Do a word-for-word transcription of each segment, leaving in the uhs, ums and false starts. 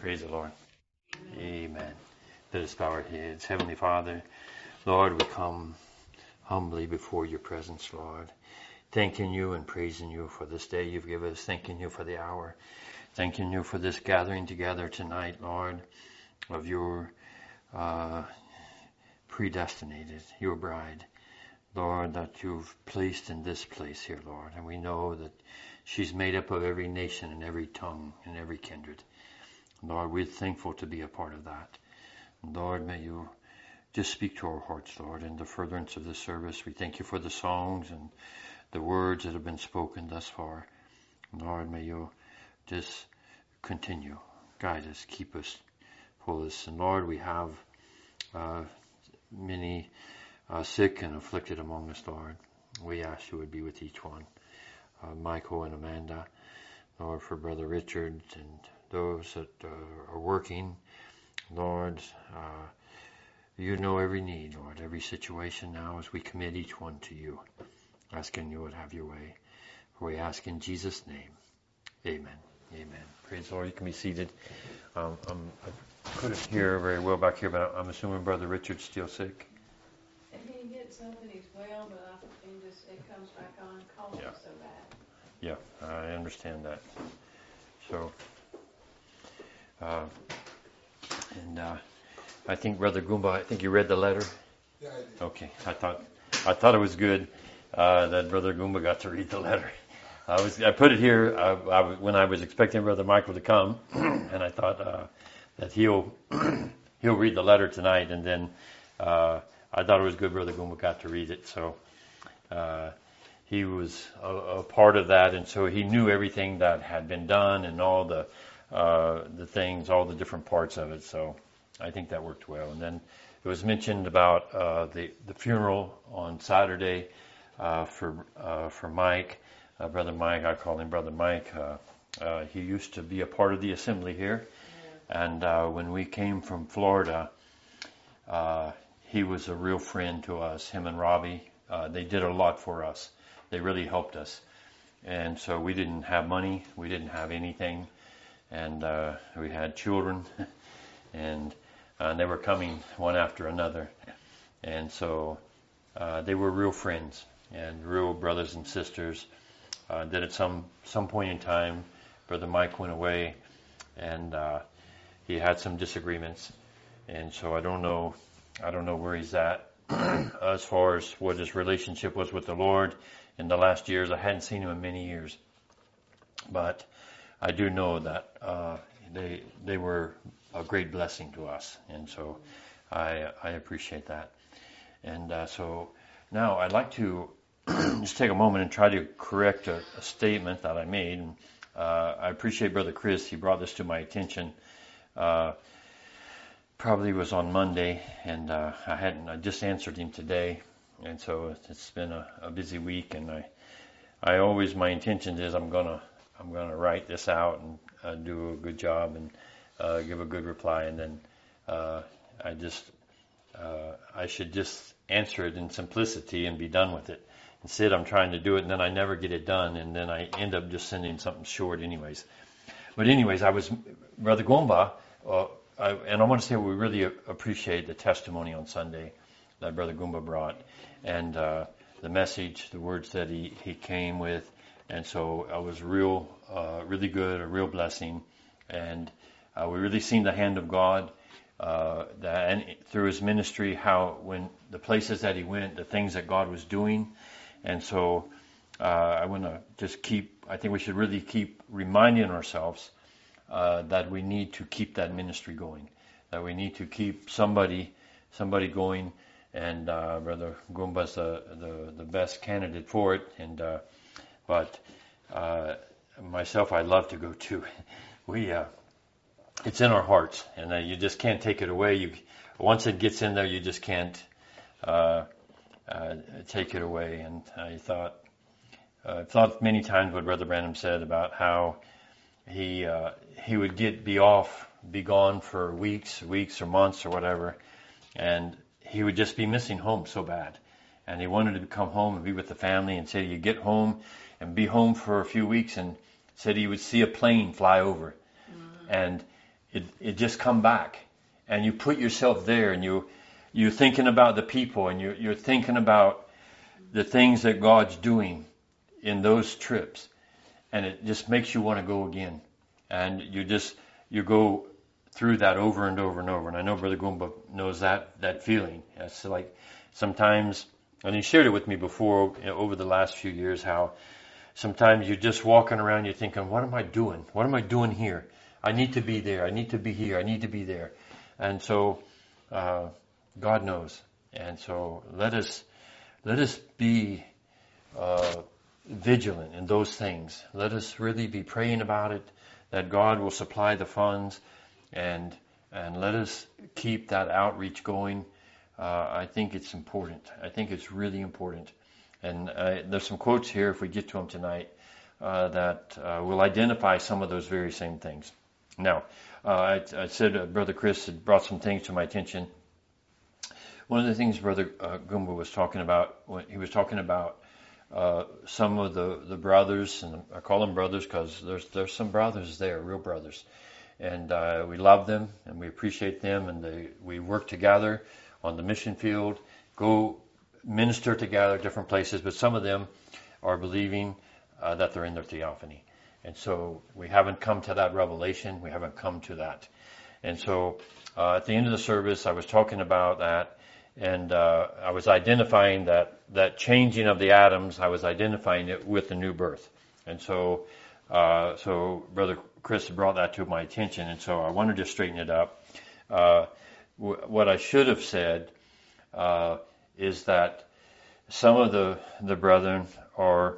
Praise the Lord. Amen. Let us bow our heads. Heavenly Father, Lord, we come humbly before your presence, Lord, thanking you and praising you for this day you've given us, thanking you for the hour, thanking you for this gathering together tonight, Lord, of your uh, predestinated, your bride, Lord, that you've placed in this place here, Lord. And we know that she's made up of every nation and every tongue and every kindred. Lord, we're thankful to be a part of that. Lord, may you just speak to our hearts, Lord, in the furtherance of this service. We thank you for the songs and the words that have been spoken thus far. Lord, may you just continue, guide us, keep us, pull us. And Lord, we have uh, many uh, sick and afflicted among us, Lord. We ask you would be with each one. Uh, Michael and Amanda, Lord, for Brother Richard and those that uh, are working, Lord, uh, you know every need, Lord, every situation now as we commit each one to you, asking you would have your way. For we ask in Jesus' name, amen. Amen. Praise the Lord. You can be seated. Um, um, I couldn't hear very well back here, but I'm assuming Brother Richard's still sick. He gets up and he's well, but I, he just, it comes back on, calls Yeah. him so bad. Yeah, I understand that. So, uh, and uh, I think Brother Goomba, I think you read the letter. Yeah, I did. Okay, I thought I thought it was good uh, that Brother Goomba got to read the letter. I was I put it here uh, I, when I was expecting Brother Michael to come, and I thought uh, that he'll he'll read the letter tonight, and then uh, I thought it was good Brother Goomba got to read it. So. Uh, He was a, a part of that, and so he knew everything that had been done and all the uh, the things, all the different parts of it. So I think that worked well. And then it was mentioned about uh, the the funeral on Saturday uh, for uh, for Mike, uh, Brother Mike. I call him Brother Mike. Uh, uh, he used to be a part of the assembly here, yeah. and uh, when we came from Florida, uh, he was a real friend to us. Him and Robbie, uh, they did a lot for us. They really helped us. And so we didn't have money. We didn't have anything. And uh, we had children. and uh, they were coming one after another. And so uh, they were real friends and real brothers and sisters. Uh, that at some, some point in time, Brother Mike went away. And uh, he had some disagreements. And so I don't know, I don't know where he's at as far as what his relationship was with the Lord. In the last years, I hadn't seen him in many years, but I do know that uh, they they were a great blessing to us, and so I I appreciate that. And uh, so now I'd like to just take a moment and try to correct a, a statement that I made. And, uh, I appreciate Brother Chris. He brought this to my attention. Uh, probably was on Monday, and uh, I hadn't. I just answered him today. And so it's been a, a busy week, and I, I always my intention is I'm gonna I'm gonna write this out and uh, do a good job and uh, give a good reply, and then uh, I just uh, I should just answer it in simplicity and be done with it. Instead, I'm trying to do it, and then I never get it done, and then I end up just sending something short, anyways. But anyways, I was Brother Gomba, uh, I, and I want to say we really appreciate the testimony on Sunday that Brother Goomba brought, and uh, the message, the words that he, he came with, and so I was real, uh, really good, a real blessing, and uh, we really seen the hand of God, uh, that and through his ministry, how when the places that he went, the things that God was doing, and so uh, I want to just keep, I think we should really keep reminding ourselves uh, that we need to keep that ministry going, that we need to keep somebody, somebody going. And uh, Brother Goomba's the, the the best candidate for it. And uh, but uh, myself, I love to go too. We uh, it's in our hearts, and uh, you just can't take it away. You once it gets in there, you just can't uh, uh, take it away. And I thought uh, thought many times what Brother Branham said about how he uh, he would get be off, be gone for weeks, weeks or months or whatever, and he would just be missing home so bad. And he wanted to come home and be with the family, and said he'd get home and be home for a few weeks, and said he would see a plane fly over. Mm-hmm. And it, it just come back. And you put yourself there, and you, you're thinking about the people, and you're, you're thinking about the things that God's doing in those trips. And it just makes you want to go again. And you just, you go through that over and over and over. And I know Brother Goomba knows that, that feeling. It's like sometimes, and he shared it with me before, you know, over the last few years, how sometimes you're just walking around, you're thinking, what am I doing? What am I doing here? I need to be there. I need to be here. I need to be there. And so, uh, God knows. And so let us, let us be, uh, vigilant in those things. Let us really be praying about it, that God will supply the funds, and, and let us keep that outreach going. Uh, I think it's important. I think it's really important. And, uh, there's some quotes here, if we get to them tonight, uh, that, uh, will identify some of those very same things. Now, uh, I, I said uh, Brother Chris had brought some things to my attention. One of the things Brother uh, Goomba was talking about, when he was talking about uh, some of the, the brothers, and I call them brothers because there's there's some brothers there, real brothers, and uh, we love them and we appreciate them, and they, we work together on the mission field, go minister together at different places, but some of them are believing uh, that they're in their theophany. And so we haven't come to that revelation. We haven't come to that. And so uh, at the end of the service, I was talking about that, and uh, I was identifying that, that changing of the atoms. I was identifying it with the new birth. And so uh, so Brother Chris brought that to my attention, and so I wanted to straighten it up. Uh, w- what I should have said uh, is that some of the, the brethren are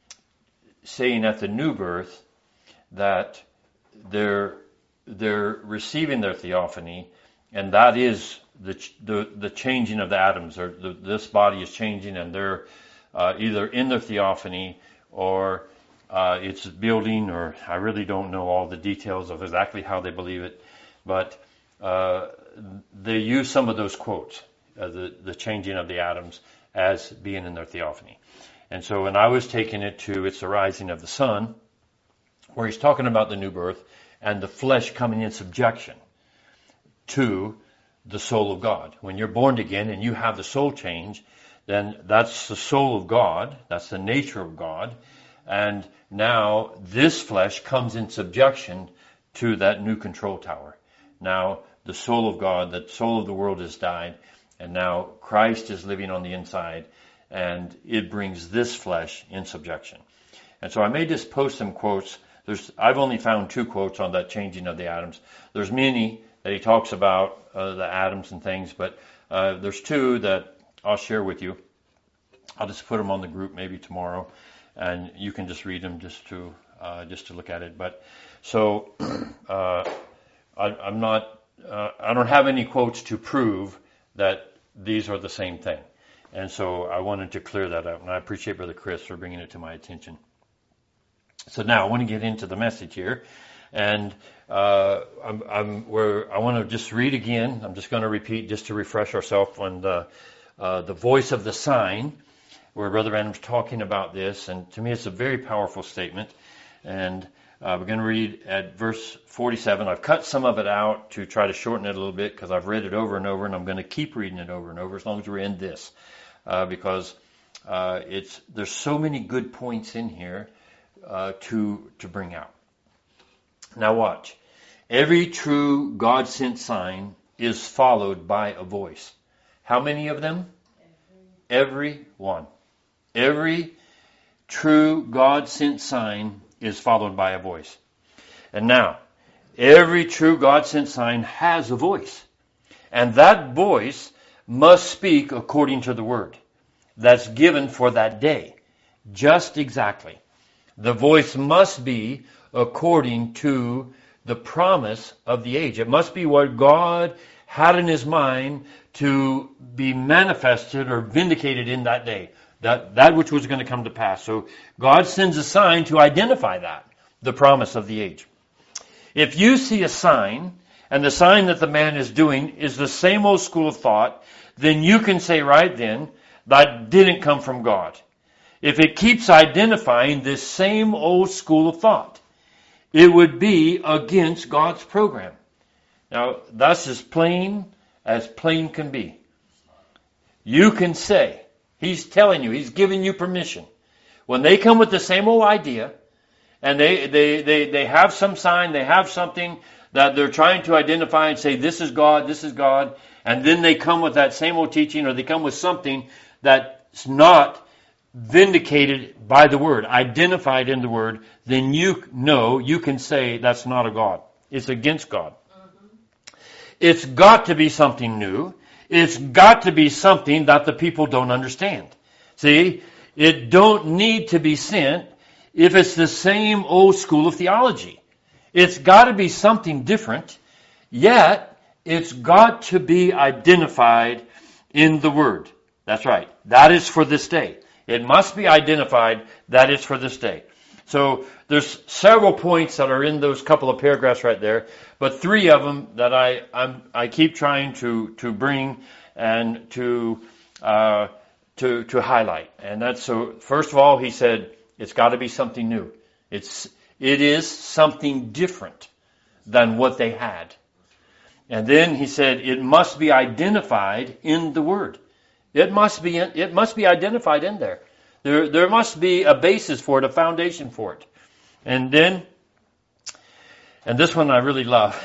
saying at the new birth that they're they're receiving their theophany, and that is the the, the changing of the atoms, or the, this body is changing, and they're uh, either in their theophany or uh, it's building, or I really don't know all the details of exactly how they believe it, but uh, they use some of those quotes, uh, the the changing of the atoms, as being in their theophany. And so when I was taking it to it's the rising of the sun, where he's talking about the new birth and the flesh coming in subjection to the soul of God. When you're born again and you have the soul change, then that's the soul of God. That's the nature of God. And now this flesh comes in subjection to that new control tower. Now the soul of God, the soul of the world has died, and now Christ is living on the inside, and it brings this flesh in subjection. And so I may just post some quotes. There's, I've only found two quotes on that changing of the atoms. There's many that he talks about uh, the atoms and things, but uh, there's two that I'll share with you. I'll just put them on the group maybe tomorrow, and you can just read them just to uh, just to look at it. But so uh, I, I'm not. Uh, I don't have any quotes to prove that these are the same thing. And so I wanted to clear that up, and I appreciate Brother Chris for bringing it to my attention. So now I want to get into the message here, and uh, I'm, I'm where I want to just read again. I'm just going to repeat just to refresh ourselves on the uh, the voice of the sign, where Brother Adam's talking about this, and to me it's a very powerful statement. And uh, we're going to read at verse forty-seven. I've cut some of it out to try to shorten it a little bit because I've read it over and over, and I'm going to keep reading it over and over as long as we're in this. Uh, because uh, it's there's so many good points in here uh, to to bring out. Now watch. Every true God-sent sign is followed by a voice. How many of them? Every, Every one. Every true God-sent sign is followed by a voice. And now, every true God-sent sign has a voice. And that voice must speak according to the word that's given for that day. Just exactly. The voice must be according to the promise of the age. It must be what God had in his mind to be manifested or vindicated in that day. That, that which was going to come to pass. So God sends a sign to identify that, the promise of the age. If you see a sign, and the sign that the man is doing is the same old school of thought, then you can say right then, that didn't come from God. If it keeps identifying this same old school of thought, it would be against God's program. Now, that's as plain as plain can be. You can say, he's telling you, he's giving you permission. When they come with the same old idea, and they, they, they, they have some sign, they have something that they're trying to identify and say, this is God, this is God, and then they come with that same old teaching, or they come with something that's not vindicated by the Word, identified in the Word, then you know, you can say that's not a God. It's against God. Mm-hmm. It's got to be something new. It's got to be something that the people don't understand. See, it don't need to be sent if it's the same old school of theology. It's got to be something different, yet it's got to be identified in the Word. That's right. That is for this day. It must be identified that it's for this day. So there's several points that are in those couple of paragraphs right there, but three of them that I I'm, I keep trying to to bring and to uh, to to highlight. And that's so. First of all, he said it's got to be something new. It's it is something different than what they had. And then he said it must be identified in the Word. It must be it must be identified in there. There there must be a basis for it, a foundation for it. And then, and this one I really love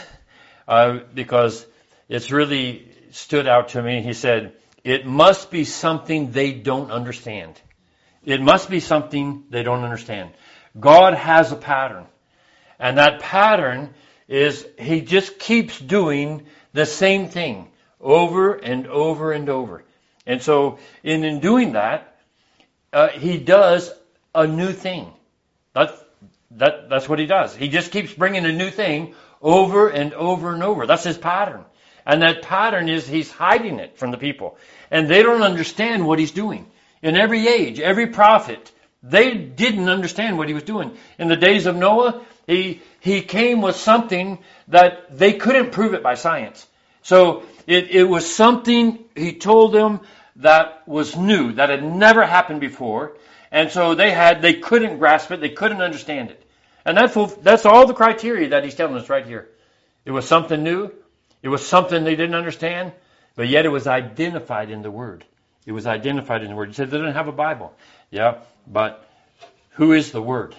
uh, because it's really stood out to me. He said, it must be something they don't understand. It must be something they don't understand. God has a pattern. And that pattern is he just keeps doing the same thing over and over and over. And so in, in doing that, uh, he does a new thing. That's, that, that's what he does. He just keeps bringing a new thing over and over and over. That's his pattern. And that pattern is he's hiding it from the people. And they don't understand what he's doing. In every age, every prophet, they didn't understand what he was doing. In the days of Noah, he he came with something that they couldn't prove it by science. So it, it was something he told them that was new, that had never happened before. And so they had they couldn't grasp it, they couldn't understand it. And that's that's all the criteria that he's telling us right here. It was something new, it was something they didn't understand, but yet it was identified in the Word. It was identified in the Word. He said they didn't have a Bible. Yeah, but who is the Word?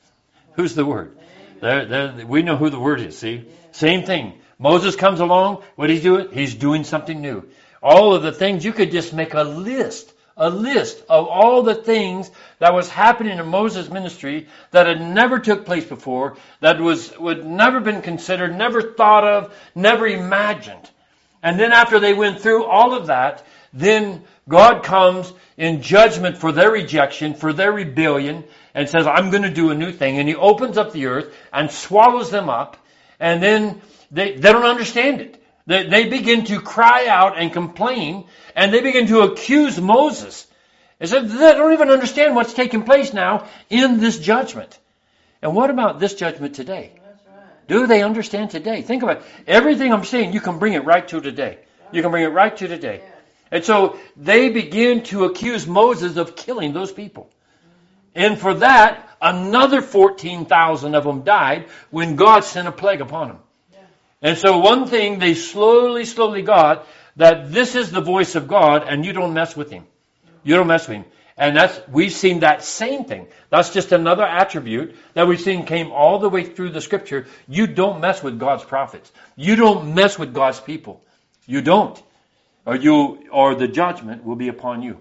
Who's the Word? They're, they're, we know who the Word is, see? Same thing. Moses comes along. What he's doing? He's doing something new. All of the things, you could just make a list, a list of all the things that was happening in Moses' ministry that had never took place before, that was would never been considered, never thought of, never imagined. And then after they went through all of that, then God comes in judgment for their rejection, for their rebellion, and says, I'm going to do a new thing. And he opens up the earth and swallows them up. And then they, they don't understand it. They, they begin to cry out and complain. And they begin to accuse Moses. They said, they don't even understand what's taking place now in this judgment. And what about this judgment today? That's right. Do they understand today? Think about it. Everything I'm saying, you can bring it right to today. You can bring it right to today. Yeah. And so they begin to accuse Moses of killing those people. And for that, another fourteen thousand of them died when God sent a plague upon them. Yeah. And so one thing they slowly, slowly got, that this is the voice of God and you don't mess with him. You don't mess with him. And that's, we've seen that same thing. That's just another attribute that we've seen came all the way through the scripture. You don't mess with God's prophets. You don't mess with God's people. You don't. Or you, or the judgment will be upon you.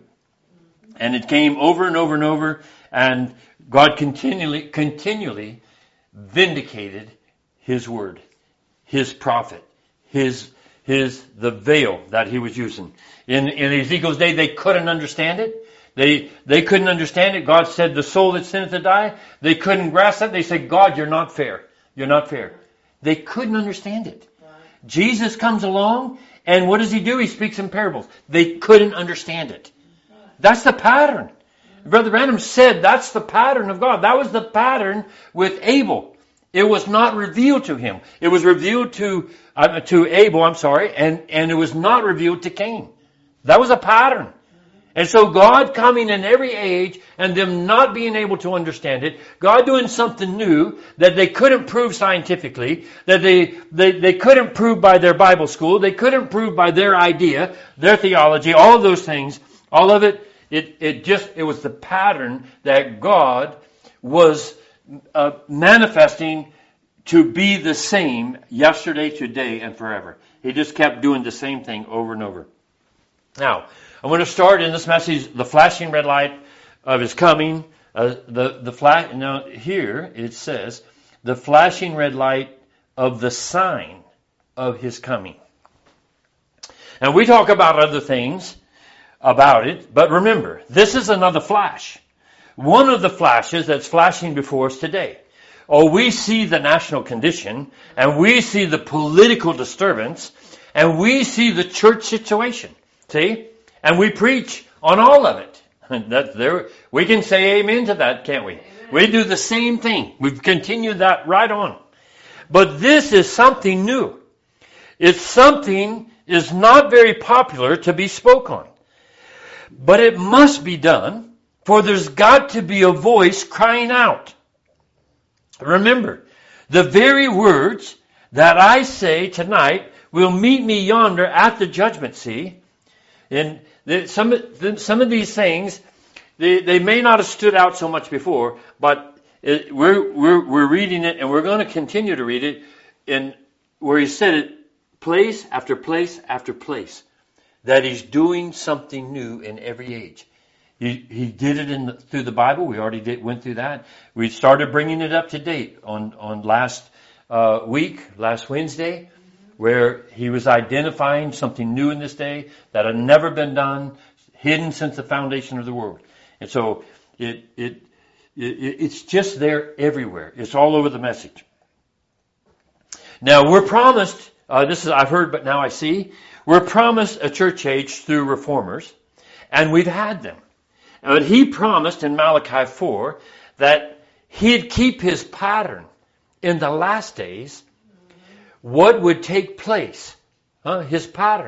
And it came over and over and over, and God continually, continually vindicated His word, His prophet, His, His, the veil that He was using. In, in Ezekiel's day, they couldn't understand it. They, they couldn't understand it. God said, the soul that sinneth to die. They couldn't grasp that. They said, God, you're not fair. You're not fair. They couldn't understand it. Jesus comes along, and what does He do? He speaks in parables. They couldn't understand it. That's the pattern. Brother Branham said that's the pattern of God. That was the pattern with Abel. It was not revealed to him. It was revealed to uh, to Abel, I'm sorry, and, and it was not revealed to Cain. That was a pattern. And so God coming in every age and them not being able to understand it, God doing something new that they couldn't prove scientifically, that they, they, they couldn't prove by their Bible school, they couldn't prove by their idea, their theology, all of those things, all of it, it, it just, it was the pattern that God was uh, manifesting to be the same yesterday, today, and forever. He just kept doing the same thing over and over. Now, I'm going to start in this message, the flashing red light of His coming. Uh, the the flash. Now here it says the flashing red light of the sign of His coming. And we talk about other things about it, but remember, this is another flash. One of the flashes that's flashing before us today. Oh, we see the national condition, and we see the political disturbance, and we see the church situation. See? And we preach on all of it. That there, we can say amen to that, can't we? Amen. We do the same thing. We've continued that right on. But this is something new. It's something is not very popular to be spoke on. But it must be done, for there's got to be a voice crying out. Remember, the very words that I say tonight will meet me yonder at the judgment seat. And the, some, the, some of these things, they, they may not have stood out so much before, but it, we're, we're, we're reading it, and we're going to continue to read it in where He said it place after place after place, that He's doing something new in every age. He, he did it in the, through the Bible. We already did, went through that. We started bringing it up to date on, on last uh, week, last Wednesday, where He was identifying something new in this day that had never been done, hidden since the foundation of the world. And so it, it, it it's just there everywhere. It's all over the message. Now we're promised, uh, this is I've heard but now I see, we're promised a church age through reformers, and we've had them. But He promised in Malachi four that He'd keep His pattern in the last days. What would take place? Huh? His pattern.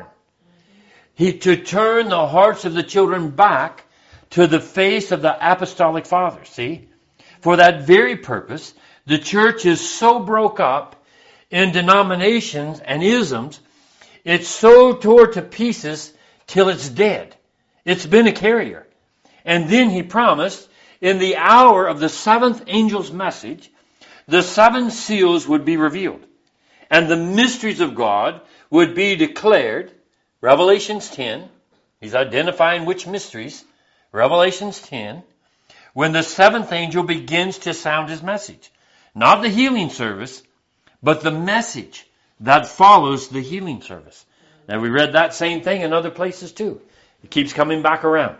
He to turn the hearts of the children back to the face of the apostolic fathers. See? For that very purpose, the church is so broke up in denominations and isms, it's so tore to pieces till it's dead. It's been a carrier. And then He promised, in the hour of the seventh angel's message, the seven seals would be revealed. And the mysteries of God would be declared. Revelations ten. He's identifying which mysteries. Revelations ten. When the seventh angel begins to sound his message. Not the healing service, but the message that follows the healing service. Now we read that same thing in other places too. It keeps coming back around.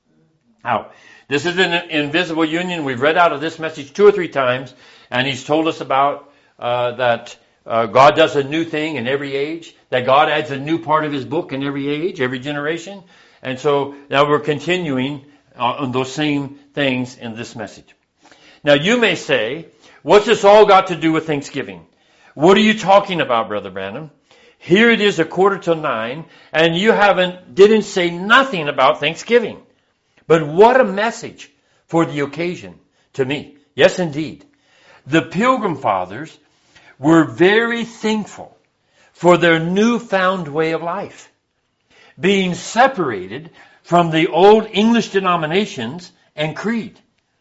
Now, this is an invisible union. We've read out of this message two or three times, and He's told us about uh, that Uh, God does a new thing in every age, that God adds a new part of His book in every age, every generation. And so now we're continuing uh, on those same things in this message. Now you may say, what's this all got to do with Thanksgiving? What are you talking about, Brother Branham? Here it is a quarter till nine, and you haven't, didn't say nothing about Thanksgiving. But what a message for the occasion to me. Yes, indeed. The Pilgrim Fathers were very thankful for their newfound way of life, being separated from the old English denominations and creed.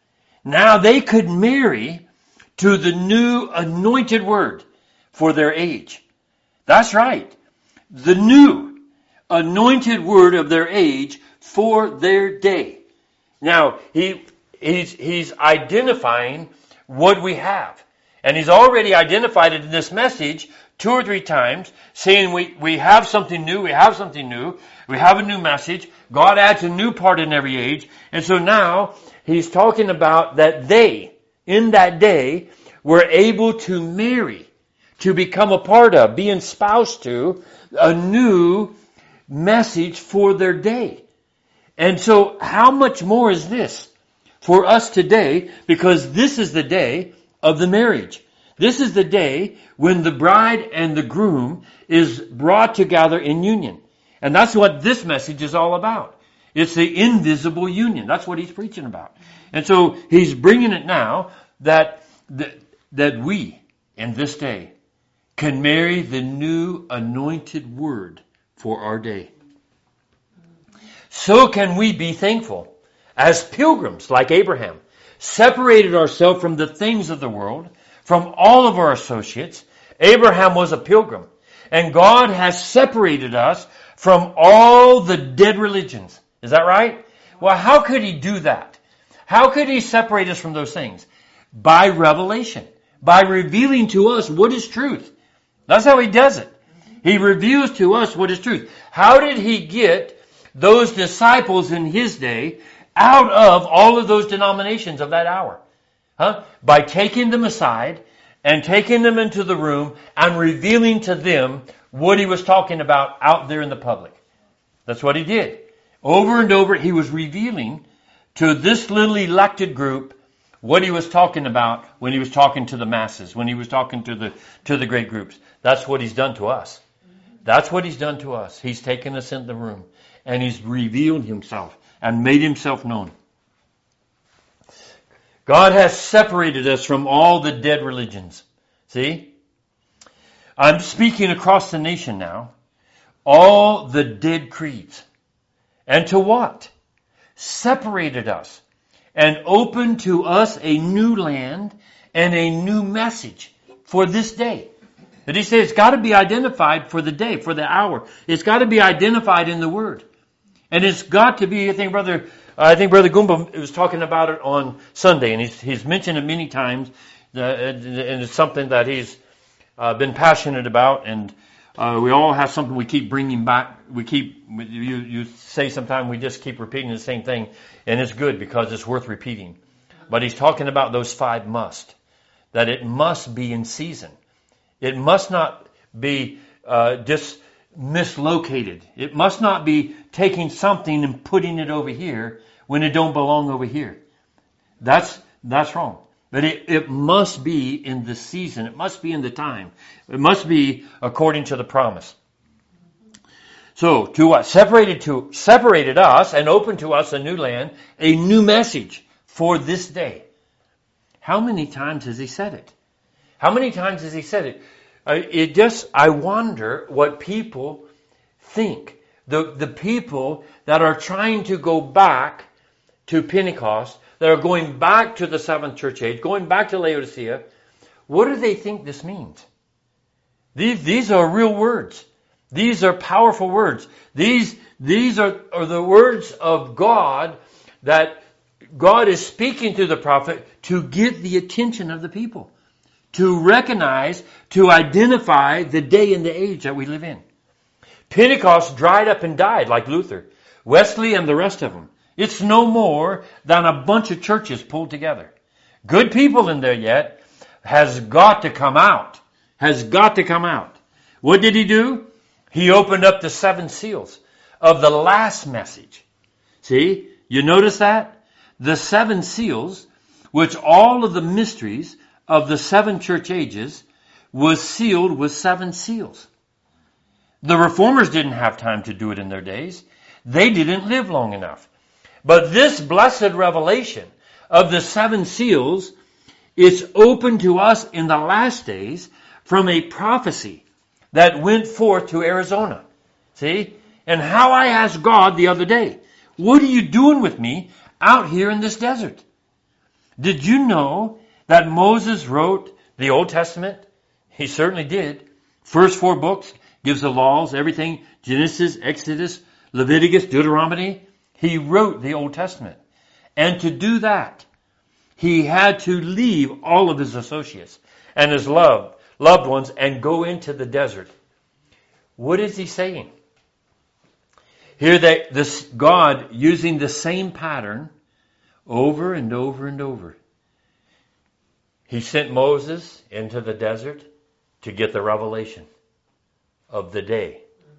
Now they could marry to the new anointed word for their age. That's right. The new anointed word of their age for their day. Now, he he's, he's identifying what we have. And He's already identified it in this message two or three times, saying we, we have something new, we have something new, we have a new message. God adds a new part in every age. And so now He's talking about that they, in that day, were able to marry, to become a part of, be espoused to a new message for their day. And so how much more is this for us today? Because this is the day of the marriage. This is the day when the bride and the groom is brought together in union. And that's what this message is all about. It's the invisible union. That's what he's preaching about. And so he's bringing it now that, that, that we, in this day, can marry the new anointed word for our day. So can we be thankful as pilgrims like Abraham, separated ourselves from the things of the world, from all of our associates. Abraham was a pilgrim, and God has separated us from all the dead religions. Is that right? Well, how could he do that? How could he separate us from those things? By revelation, by revealing to us what is truth. That's how he does it. He reveals to us what is truth. How did he get those disciples in his day out of all of those denominations of that hour? Huh? By taking them aside and taking them into the room and revealing to them what he was talking about out there in the public. That's what he did. Over and over, he was revealing to this little elected group what he was talking about when he was talking to the masses, when he was talking to the to the great groups. That's what he's done to us. That's what he's done to us. He's taken us in the room and he's revealed himself and made himself known. God has separated us from all the dead religions. See? I'm speaking across the nation now. All the dead creeds. And to what? Separated us and opened to us a new land and a new message for this day. But he says it's got to be identified for the day, for the hour. It's got to be identified in the Word. And it's got to be, I think Brother, I think Brother Goomba was talking about it on Sunday, and he's, he's mentioned it many times, uh, and it's something that he's uh, been passionate about, and uh, we all have something we keep bringing back. We keep, you, you say sometimes we just keep repeating the same thing, and it's good because it's worth repeating. But he's talking about those five must, that it must be in season. It must not be uh, just mislocated. It must not be taking something and putting it over here when it don't belong over here. That's that's wrong. But it, it must be in the season. It must be in the time. It must be according to the promise. So to what? Separated to separated us and opened to us a new land, a new message for this day. How many times has he said it? How many times has he said it? Uh, it just, I wonder what people think. The, the people that are trying to go back to Pentecost, that are going back to the seventh church age, going back to Laodicea, what do they think this means? These, these are real words. These are powerful words. These, these are, are the words of God that God is speaking to the prophet to get the attention of the people. To recognize, to identify the day and the age that we live in. Pentecost dried up and died like Luther, Wesley and the rest of them. It's no more than a bunch of churches pulled together. Good people in there yet has got to come out. Has got to come out. What did he do? He opened up the seven seals of the last message. See, you notice that? The seven seals, which all of the mysteries of the seven church ages was sealed with seven seals. The reformers didn't have time to do it in their days. They didn't live long enough. But this blessed revelation of the seven seals is open to us in the last days from a prophecy that went forth to Arizona. See? And how I asked God the other day, what are you doing with me out here in this desert? Did you know that Moses wrote the Old Testament? He certainly did. First four books gives the laws, everything. Genesis, Exodus, Leviticus, Deuteronomy. He wrote the Old Testament. And to do that, he had to leave all of his associates and his loved, loved ones and go into the desert. What is he saying? Here that this God using the same pattern over and over and over. He sent Moses into the desert to get the revelation of the day.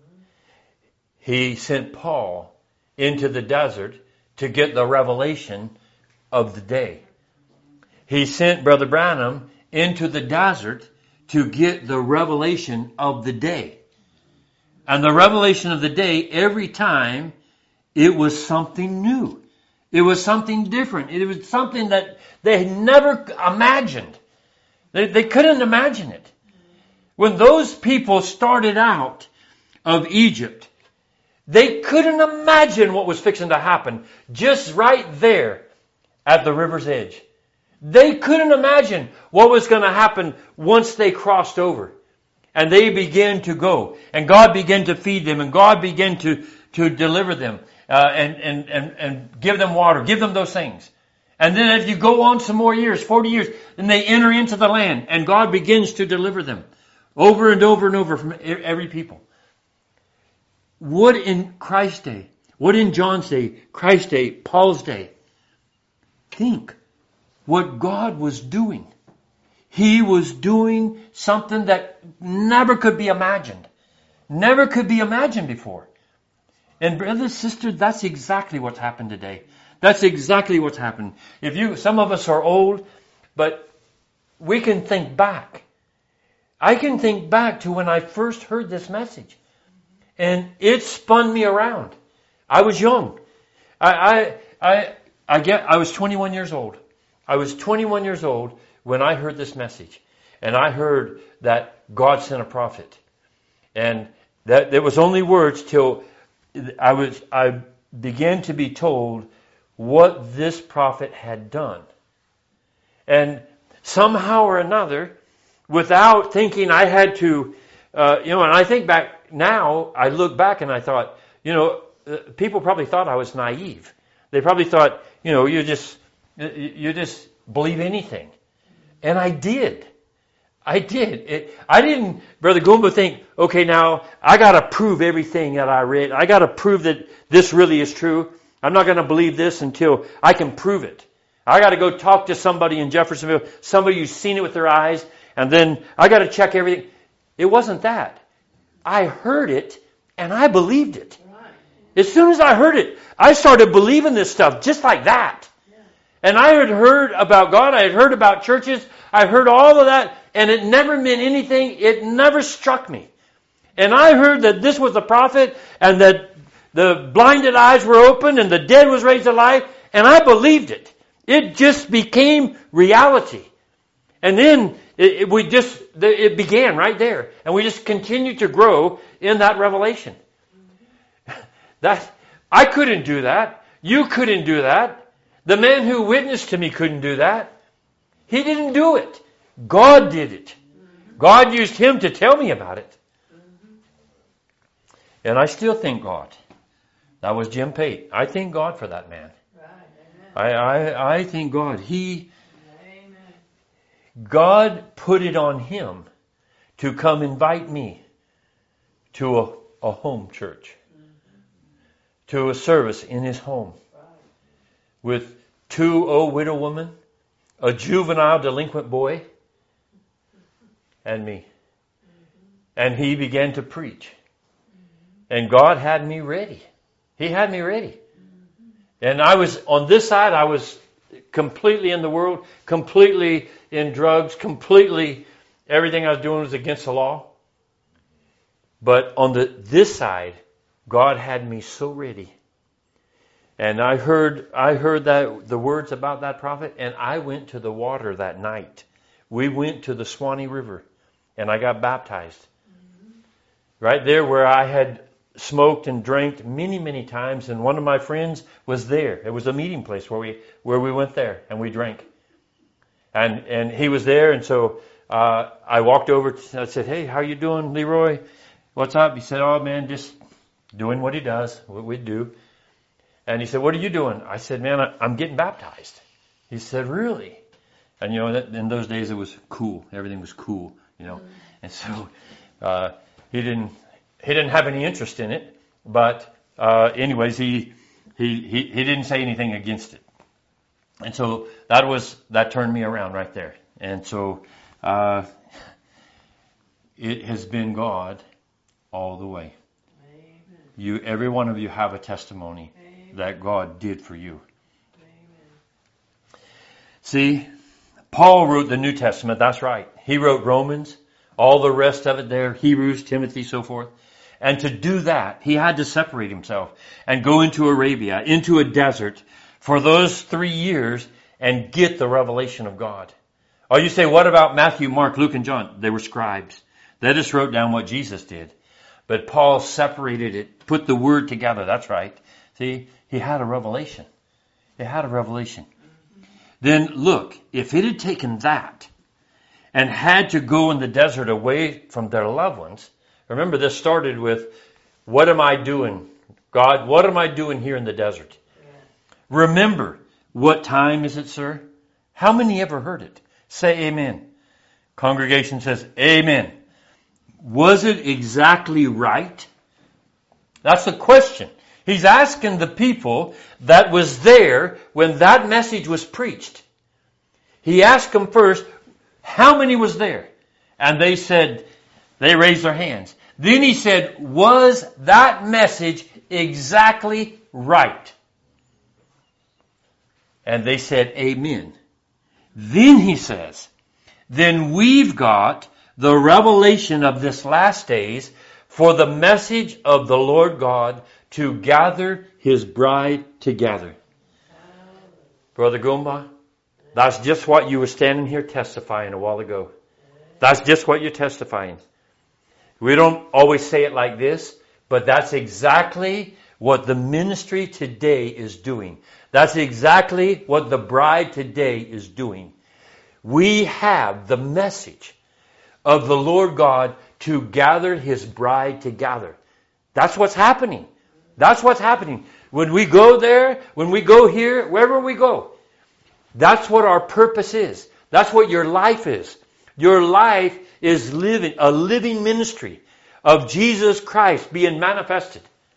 He sent Paul into the desert to get the revelation of the day. He sent Brother Branham into the desert to get the revelation of the day. And the revelation of the day every time It was something new. It was something different. It was something that they had never imagined. They, they couldn't imagine it. When those people started out of Egypt, they couldn't imagine what was fixing to happen just right there at the river's edge. They couldn't imagine what was going to happen once they crossed over. And they began to go. And God began to feed them. And God began to, to deliver them. Uh, and, and, and, and give them water. Give them those things. And then as you go on some more years, forty years, then they enter into the land. And God begins to deliver them. Over and over and over from every people. What in Christ's day? What in John's day? Christ's day? Paul's day? Think what God was doing. He was doing something that never could be imagined. Never could be imagined before. And brother, sister, that's exactly what's happened today. That's exactly what's happened. If you, some of us are old, but we can think back. I can think back to when I first heard this message. And it spun me around. I was young. I, I, I, I get, I was twenty-one years old. I was twenty-one years old when I heard this message. And I heard that God sent a prophet. And that there was only words till I was, I began to be told what this prophet had done. And somehow or another, without thinking I had to, uh, you know, and I think back now, I look back and I thought, you know, uh, people probably thought I was naive. They probably thought, you know, you just, you just believe anything. And I did. I did. It, I didn't, Brother Goomba, think, okay, now I got to prove everything that I read. I got to prove that this really is true. I'm not going to believe this until I can prove it. I got to go talk to somebody in Jeffersonville, somebody who's seen it with their eyes, and then I got to check everything. It wasn't that. I heard it, and I believed it. As soon as I heard it, I started believing this stuff just like that. And I had heard about God. I had heard about churches. I heard all of that. And it never meant anything. It never struck me. And I heard that this was a prophet. And that the blinded eyes were opened. And the dead was raised to life. And I believed it. It just became reality. And then it, it, we just, it began right there. And we just continued to grow in that revelation. That, I couldn't do that. You couldn't do that. The man who witnessed to me couldn't do that. He didn't do it. God did it. God used him to tell me about it. And I still thank God. That was Jim Pate. I thank God for that man. I, I, I thank God. He, God put it on him to come invite me to a, a home church. To a service in his home. With two old widow women, a juvenile delinquent boy, and me. And he began to preach. And God had me ready. He had me ready. And I was, on this side, I was completely in the world, completely in drugs, completely, everything I was doing was against the law. But on the this side, God had me so ready. And I heard, I heard that the words about that prophet, and I went to the water that night. We went to the Swanee River, and I got baptized. Mm-hmm. Right there where I had smoked and drank many, many times, and one of my friends was there. It was a meeting place where we where we went there and we drank. And and he was there, and so uh, I walked over. To, I said, "Hey, how you doing, Leroy? What's up?" He said, "Oh man, just doing what he does, what we do." And he said, "What are you doing?" I said, "Man, I, I'm getting baptized." He said, "Really?" And you know, that, in those days it was cool. Everything was cool, you know. Mm-hmm. And so uh, he didn't he didn't have any interest in it, but uh, anyways, he, he he he didn't say anything against it. And so that was that turned me around right there. And so uh, it has been God all the way. Amen. You, every one of you, have a testimony. Amen. That God did for you. Amen. See, Paul wrote the New Testament. That's right. He wrote Romans, all the rest of it there, Hebrews, Timothy, so forth. And to do that, he had to separate himself and go into Arabia, into a desert for those three years and get the revelation of God. Or you say, what about Matthew, Mark, Luke, and John? They were scribes. They just wrote down what Jesus did. But Paul separated it, put the word together. That's right. See, he had a revelation. He had a revelation. Then look, if it had taken that and had to go in the desert away from their loved ones, remember this started with, what am I doing? God, what am I doing here in the desert? Yeah. Remember, what time is it, sir? How many ever heard it? Say amen. Congregation says amen. Was it exactly right? That's the question. He's asking the people that was there when that message was preached. He asked them first, how many was there? And they said, they raised their hands. Then he said, was that message exactly right? And they said, amen. Then he says, then we've got the revelation of this last days for the message of the Lord God to gather his bride together. Brother Goomba, that's just what you were standing here testifying a while ago. That's just what you're testifying. We don't always say it like this, but that's exactly what the ministry today is doing. That's exactly what the bride today is doing. We have the message of the Lord God to gather his bride together. That's what's happening. That's what's happening. When we go there, when we go here, wherever we go, that's what our purpose is. That's what your life is. Your life is living, a living ministry of Jesus Christ being manifested.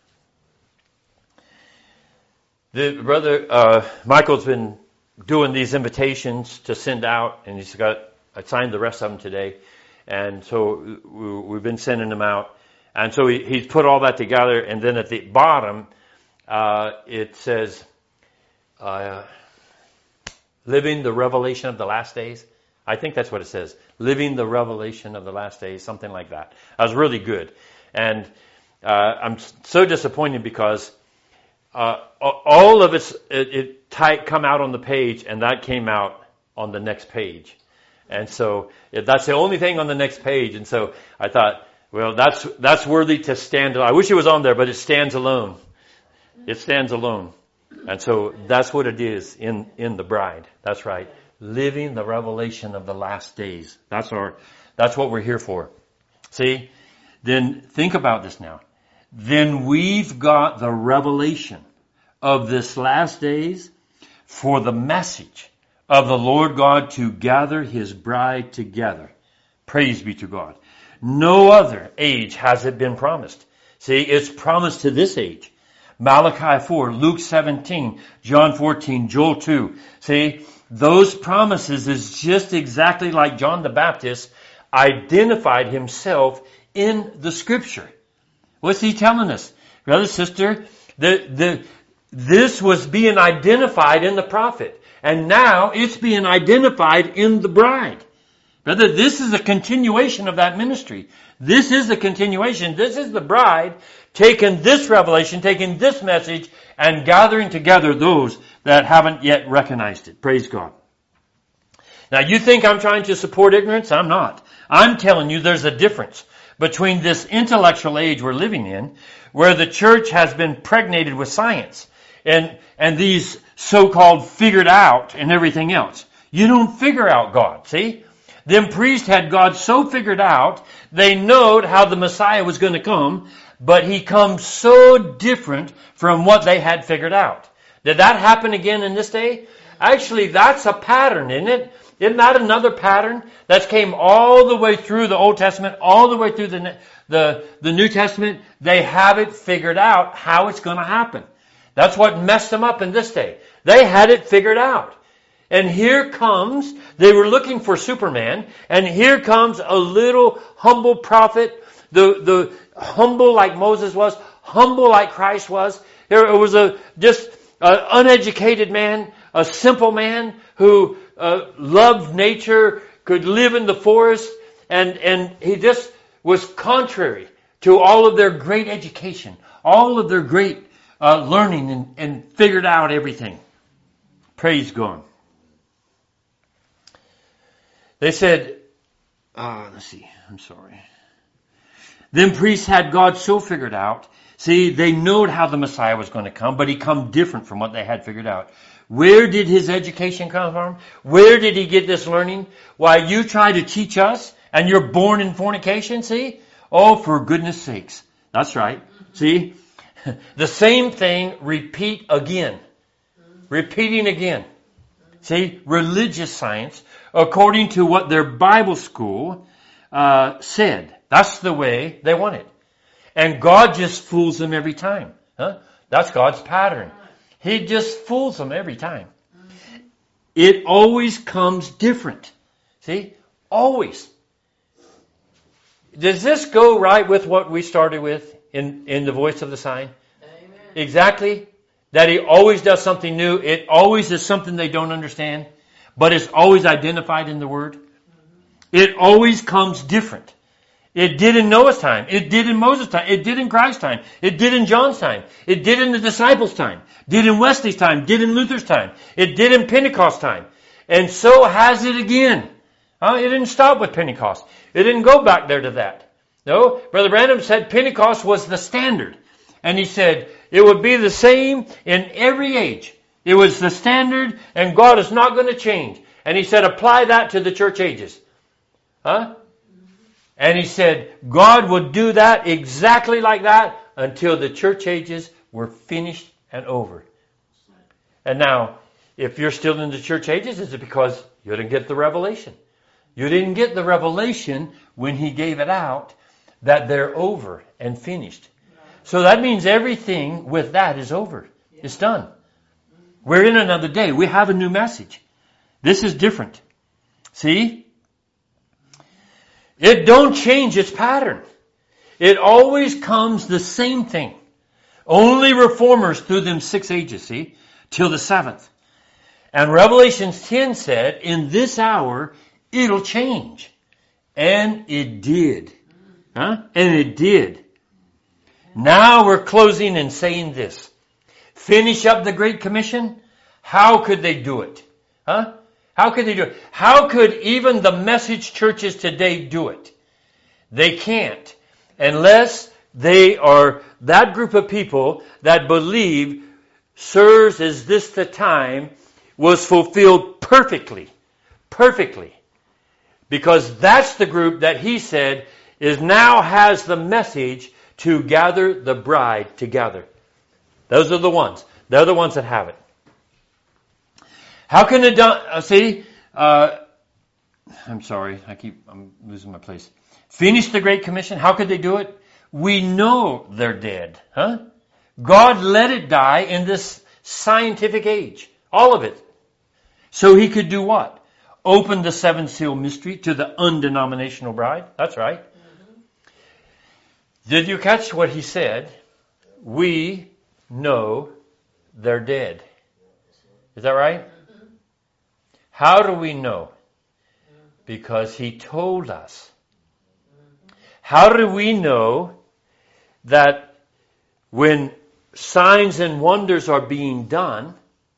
The brother uh, Michael's been doing these invitations to send out, and he's got I signed the rest of them today. And so we've been sending them out. And so he, he's put all that together. And then at the bottom, uh, it says, uh, living the revelation of the last days. I think that's what it says. Living the revelation of the last days, something like that. That was really good. And uh, I'm so disappointed because uh, all of it's, it, it type, come out on the page, and that came out on the next page. And so that's the only thing on the next page. And so I thought, well, that's that's worthy to stand. I wish it was on there, but it stands alone. It stands alone. And so that's what it is in, in the bride. That's right. Living the revelation of the last days. That's our, that's what we're here for. See? Then think about this now. Then we've got the revelation of this last days for the message of the Lord God to gather his bride together. Praise be to God. No other age has it been promised. See, it's promised to this age. Malachi four, Luke seventeen, John fourteen, Joel two. See, those promises is just exactly like John the Baptist identified himself in the scripture. What's he telling us? Brother, sister, the, the, this was being identified in the prophet. And now it's being identified in the bride. Brother, this is a continuation of that ministry. This is the continuation. This is the bride taking this revelation, taking this message, and gathering together those that haven't yet recognized it. Praise God. Now, you think I'm trying to support ignorance? I'm not. I'm telling you there's a difference between this intellectual age we're living in, where the church has been pregnated with science, and, and these so-called figured out and everything else. You don't figure out God, see? Them priests had God so figured out, they knowed how the Messiah was going to come, but he comes so different from what they had figured out. Did that happen again in this day? Actually, that's a pattern, isn't it? Isn't that another pattern that came all the way through the Old Testament, all the way through the, the, the New Testament? They have it figured out how it's going to happen. That's what messed them up in this day. They had it figured out. And here comes, they were looking for Superman, and here comes a little humble prophet, the, the humble like Moses was, humble like Christ was. There was a just an uneducated man, a simple man who uh, loved nature, could live in the forest, and, and he just was contrary to all of their great education, all of their great uh, learning and, and figured out everything. Praise God. They said, uh, let's see, I'm sorry. Them priests had God so figured out. See, they knowed how the Messiah was going to come, but he come different from what they had figured out. Where did his education come from? Where did he get this learning? Why, you try to teach us and you're born in fornication, see? Oh, for goodness sakes. That's right. See? The same thing, repeat again. Repeating again. See? Religious science, according to what their Bible school uh, said. That's the way they want it. And God just fools them every time. Huh? That's God's pattern. He just fools them every time. It always comes different. See? Always. Does this go right with what we started with in, in the voice of the sign? Amen. Exactly. That he always does something new. It always is something they don't understand. But it's always identified in the Word. It always comes different. It did in Noah's time. It did in Moses' time. It did in Christ's time. It did in John's time. It did in the disciples' time. Did in Wesley's time. Did in Luther's time. It did in Pentecost time. And so has it again. Uh, it didn't stop with Pentecost. It didn't go back there to that. No, Brother Branham said Pentecost was the standard. And he said it would be the same in every age. It was the standard and God is not going to change. And he said apply that to the church ages. Huh? And he said, God would do that exactly like that until the church ages were finished and over. And now, if you're still in the church ages, is it because you didn't get the revelation? You didn't get the revelation when he gave it out that they're over and finished. So that means everything with that is over. It's done. We're in another day. We have a new message. This is different. See? It don't change its pattern. It always comes the same thing. Only reformers through them six ages, see, till the seventh. And Revelation ten said, in this hour, it'll change. And it did. Huh? And it did. Now we're closing and saying this. Finish up the Great Commission? How could they do it? Huh? How could they do it? How could even the message churches today do it? They can't unless they are that group of people that believe, sirs, is this the time, was fulfilled perfectly. Perfectly. Because that's the group that he said is now has the message to gather the bride together. Those are the ones. They're the ones that have it. How can it done? Uh, see, uh, I'm sorry, I keep, I'm losing my place. Finish the Great Commission. How could they do it? We know they're dead, huh? God let it die in this scientific age, all of it, so He could do what? Open the seven seal mystery to the undenominational bride. That's right. Mm-hmm. Did you catch what He said? We know they're dead. Is that right? How do we know? Because He told us. How do we know that when signs and wonders are being done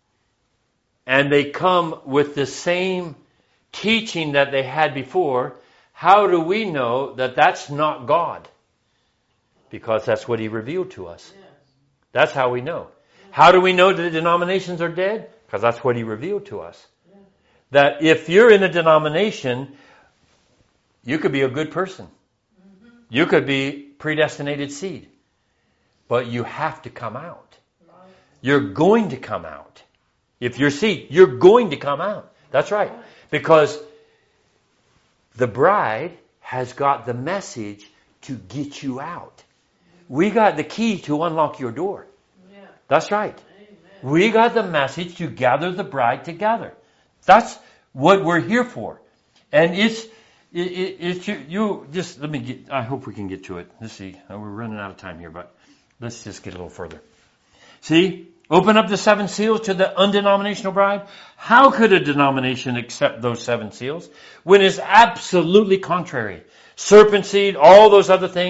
and they come with the same teaching that they had before, how do we know that that's not God? Because that's what He revealed to us. That's how we know. How do we know that the denominations are dead? Because that's what He revealed to us. That if you're in a denomination, you could be a good person. Mm-hmm. You could be predestinated seed. But you have to come out. Right. You're going to come out. If you're seed, you're going to come out. That's right. Because the bride has got the message to get you out. We got the key to unlock your door. Yeah. That's right. Amen. We got the message to gather the bride together. That's what we're here for. And it's, it, it, it's you, you just, let me get, I hope we can get to it. Let's see. We're running out of time here, but let's just get a little further. See? Open up the seven seals to the undenominational bride. How could a denomination accept those seven seals when it's absolutely contrary? Serpent seed, all those other things.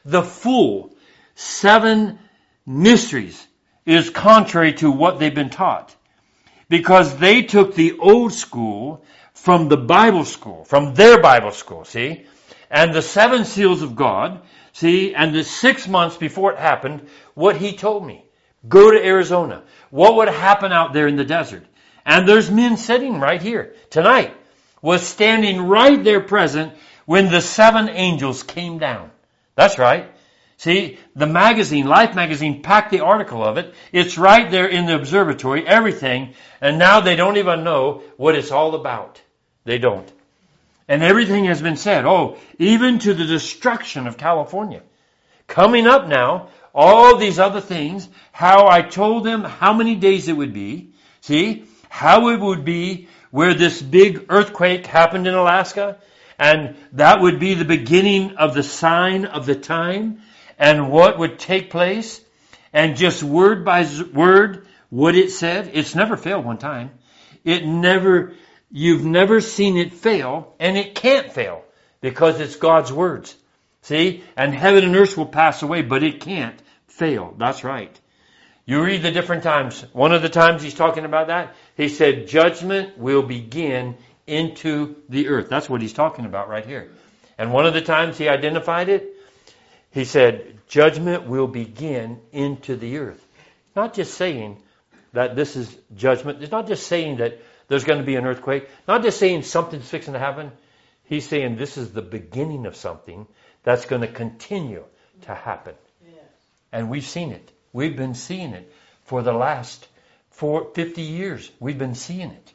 the full seven mysteries is contrary to what they've been taught. Because they took the old school from the Bible school, from their Bible school, see? And the seven seals of God, see? And the six months before it happened, what he told me. Go to Arizona. What would happen out there in the desert? And there's men sitting right here tonight, was standing right there present when the seven angels came down. That's right. See, the magazine, Life magazine, packed the article of it. It's right there in the observatory, everything. And now they don't even know what it's all about. They don't. And everything has been said. Oh, even to the destruction of California. Coming up now, all these other things, how I told them how many days it would be. See, how it would be where this big earthquake happened in Alaska. And that would be the beginning of the sign of the time. And what would take place, and just word by word what it said. It's never failed one time. It never, you've never seen it fail, and it can't fail, because it's God's words. See? And heaven and earth will pass away, but it can't fail. That's right. You read the different times. One of the times he's talking about that, he said, judgment will begin into the earth. That's what he's talking about right here. And one of the times he identified it, he said, judgment will begin into the earth. Not just saying that this is judgment. It's not just saying that there's going to be an earthquake. Not just saying something's fixing to happen. He's saying this is the beginning of something that's going to continue to happen. Yes. And we've seen it. We've been seeing it for the last four, fifty years. We've been seeing it.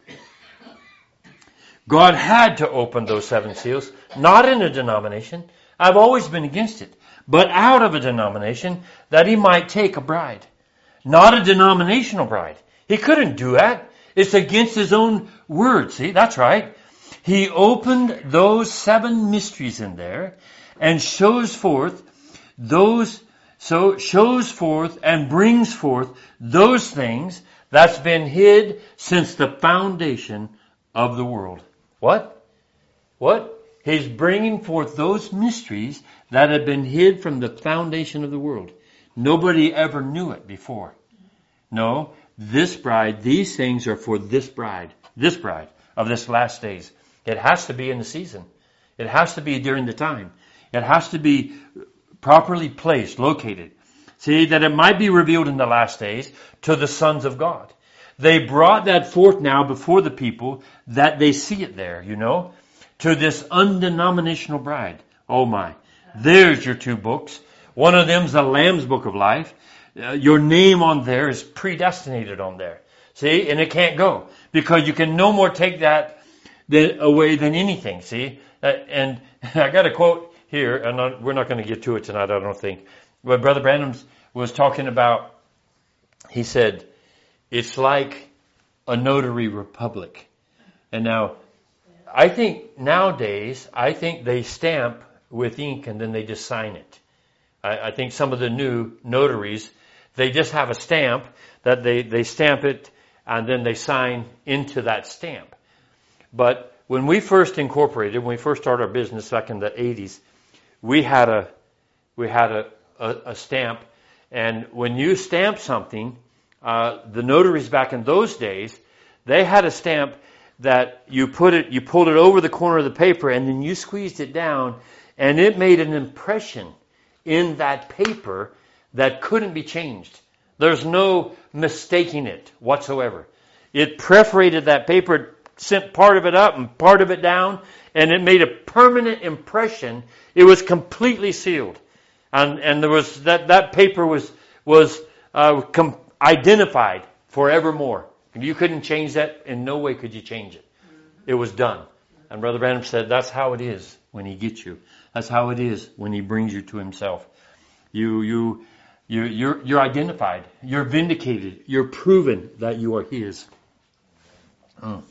God had to open those seven seals, not in a denomination. I've always been against it. But out of a denomination that he might take a bride. Not a denominational bride. He couldn't do that. It's against his own word. See, that's right. He opened those seven mysteries in there and shows forth those, so shows forth and brings forth those things that's been hid since the foundation of the world. What? What? He's bringing forth those mysteries that have been hid from the foundation of the world. Nobody ever knew it before. No, this bride, these things are for this bride, this bride of this last days. It has to be in the season. It has to be during the time. It has to be properly placed, located. See, that it might be revealed in the last days to the sons of God. They brought that forth now before the people that they see it there, you know. To this undenominational bride. Oh my. There's your two books. One of them's the Lamb's Book of Life. Uh, your name on there is predestinated on there. See? And it can't go. Because you can no more take that than, away than anything. See? Uh, and I got a quote here, and I'm, we're not going to get to it tonight, I don't think. But Brother Branham was talking about, he said, it's like a notary republic. And now, I think nowadays, I think they stamp with ink and then they just sign it. I, I think some of the new notaries, they just have a stamp that they, they stamp it and then they sign into that stamp. But when we first incorporated, when we first started our business back in the eighties, we had a we had a, a, a stamp, and when you stamp something, uh, the notaries back in those days, they had a stamp that you put it, you pulled it over the corner of the paper and then you squeezed it down and it made an impression in that paper that couldn't be changed. There's no mistaking it whatsoever. It perforated that paper, sent part of it up and part of it down, and it made a permanent impression. It was completely sealed. And, and there was, that, that paper was, was, uh, com- identified forevermore. You couldn't change that. In no way could you change it. It was done. And Brother Branham said, that's how it is when he gets you. That's how it is when he brings you to himself. You, you, you, you're, you're identified. You're vindicated. You're proven that you are his. Oh.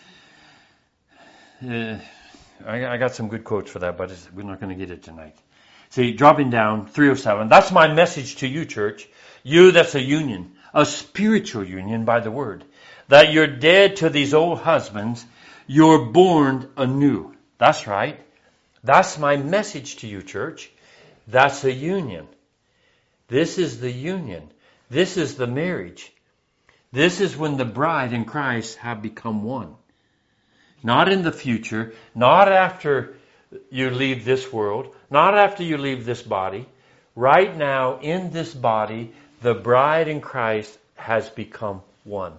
Uh, I, I got some good quotes for that, but it's, we're not going to get it tonight. See, dropping down, three oh seven. That's my message to you, church. You, that's a union. A spiritual union by the word. That you're dead to these old husbands. You're born anew. That's right. That's my message to you, church. That's a union. This is the union. This is the marriage. This is when the bride and Christ have become one. Not in the future, not after you leave this world, not after you leave this body. Right now, in this body, the bride and Christ has become one.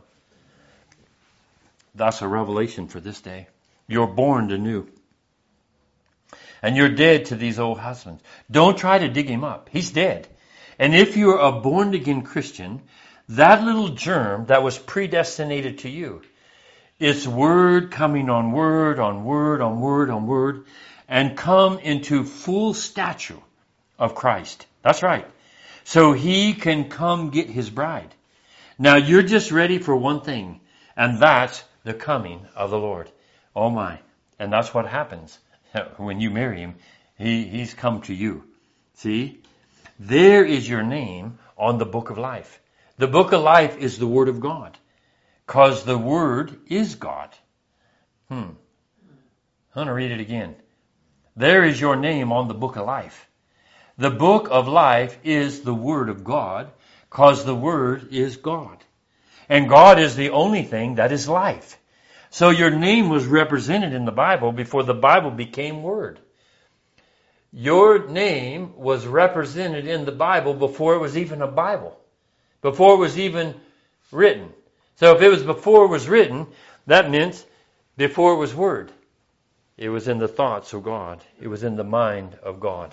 That's a revelation for this day. You're born anew. And you're dead to these old husbands. Don't try to dig him up. He's dead. And if you're a born-again Christian, that little germ that was predestinated to you, it's word coming on word, on word, on word, on word, and come into full stature of Christ. That's right. So he can come get his bride. Now you're just ready for one thing, and that's the coming of the Lord. Oh my. And that's what happens when you marry him. He, he's come to you. See? There is your name on the book of life. The book of life is the Word of God. Because the Word is God. Hmm. I'm going to read it again. There is your name on the book of life. The book of life is the Word of God. Because the Word is God. And God is the only thing that is life. So your name was represented in the Bible before the Bible became Word. Your name was represented in the Bible before it was even a Bible. Before it was even written. So if it was before it was written, that meant before it was Word. It was in the thoughts of God. It was in the mind of God.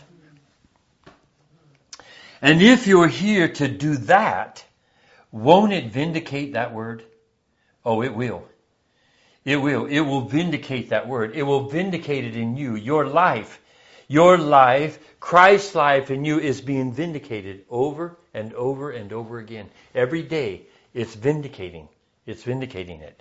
And if you're here to do that, won't it vindicate that word? Oh, it will. It will. It will vindicate that word. It will vindicate it in you. Your life, your life, Christ's life in you is being vindicated over and over and over again. Every day it's vindicating. It's vindicating it.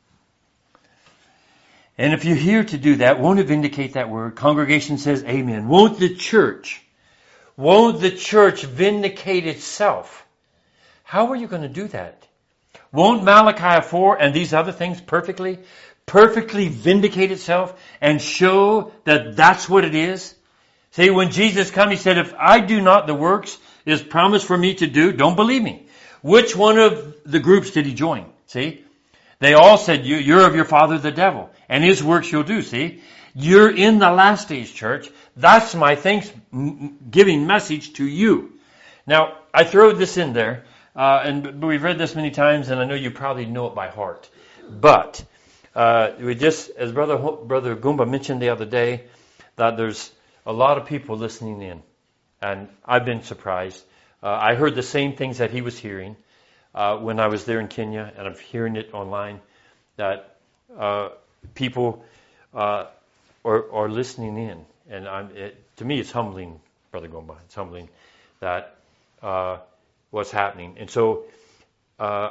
And if you're here to do that, won't it vindicate that word? Congregation says amen. Won't the church, won't the church vindicate itself? How are you going to do that? Won't Malachi four and these other things perfectly, perfectly vindicate itself and show that that's what it is? See, when Jesus came, he said, if I do not the works is promised for me to do, don't believe me. Which one of the groups did he join? See? They all said, you, you're of your father the devil, and his works you'll do, see? You're in the last days, church. That's my thanksgiving message to you. Now, I throw this in there, uh, and we've read this many times, and I know you probably know it by heart. But uh, we just, as Brother Brother Goomba mentioned the other day, that there's a lot of people listening in, and I've been surprised. Uh, I heard the same things that he was hearing uh, when I was there in Kenya, and I'm hearing it online, that uh, people uh, are, are listening in. And I'm, it, to me, it's humbling, Brother Goomba. It's humbling that uh, what's happening. And so uh,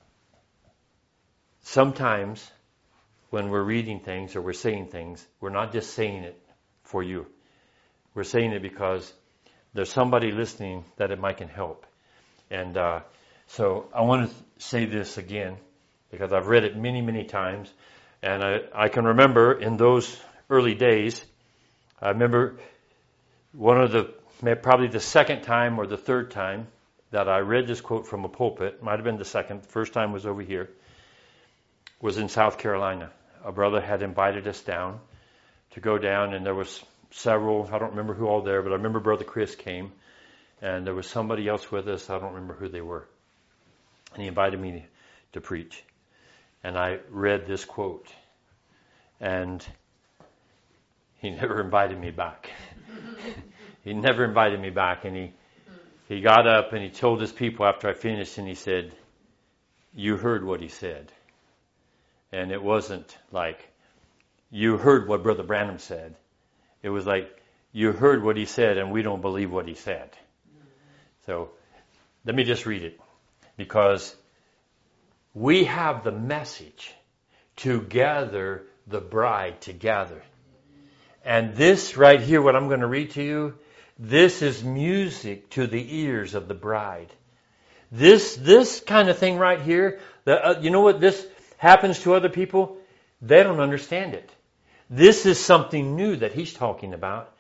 sometimes when we're reading things or we're saying things, we're not just saying it for you. We're saying it because there's somebody listening that it might can help. And uh, so I want to say this again because I've read it many, many times. And I, I can remember in those early days, I remember one of the, probably the second time or the third time that I read this quote from a pulpit, might have been the second, the first time was over here, was in South Carolina. A brother had invited us down to go down, and there was several, I don't remember who all there, but I remember Brother Chris came, and there was somebody else with us, I don't remember who they were. And he invited me to preach. And I read this quote, and he never invited me back. He never invited me back, and he he got up and he told his people after I finished, and he said, you heard what he said. And it wasn't like, you heard what Brother Branham said. It was like, you heard what he said, and we don't believe what he said. So, let me just read it. Because we have the message to gather the bride together. And this right here, what I'm going to read to you, this is music to the ears of the bride. This this kind of thing right here, the, uh, you know what this happens to other people? They don't understand it. This is something new that he's talking about.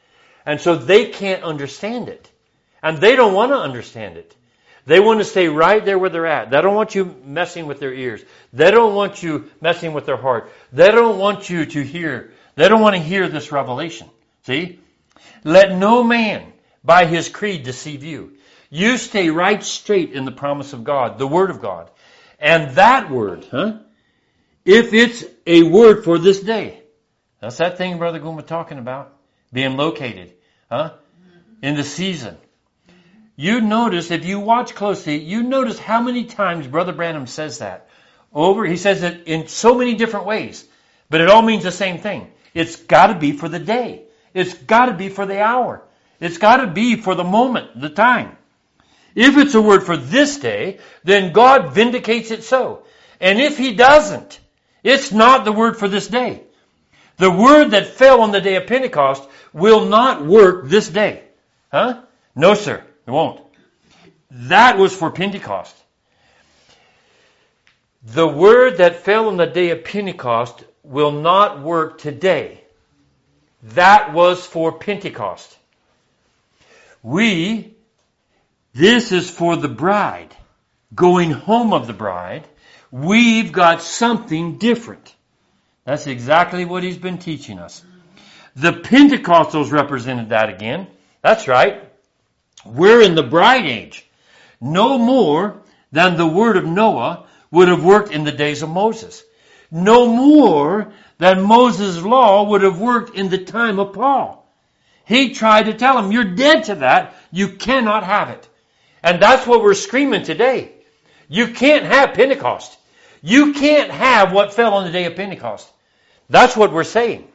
And so they can't understand it. And they don't want to understand it. They want to stay right there where they're at. They don't want you messing with their ears. They don't want you messing with their heart. They don't want you to hear. They don't want to hear this revelation. See? Let no man by his creed deceive you. You stay right straight in the promise of God, the Word of God. And that word, huh? If it's a word for this day. That's that thing Brother Goomba talking about. Being located, huh? In the season. You notice, if you watch closely, you notice how many times Brother Branham says that. Over, he says it in so many different ways. But it all means the same thing. It's got to be for the day. It's got to be for the hour. It's got to be for the moment, the time. If it's a word for this day, then God vindicates it so. And if He doesn't, it's not the word for this day. The word that fell on the day of Pentecost will not work this day. Huh? No, sir. It won't. That was for Pentecost. The word that fell on the day of Pentecost will not work today. That was for Pentecost. We, this is for the bride. Going home of the bride. We've got something different. That's exactly what he's been teaching us. The Pentecostals represented that again. That's right. We're in the bride age. No more than the word of Noah would have worked in the days of Moses. No more than Moses' law would have worked in the time of Paul. He tried to tell him, you're dead to that. You cannot have it. And that's what we're screaming today. You can't have Pentecost. You can't have what fell on the day of Pentecost. That's what we're saying.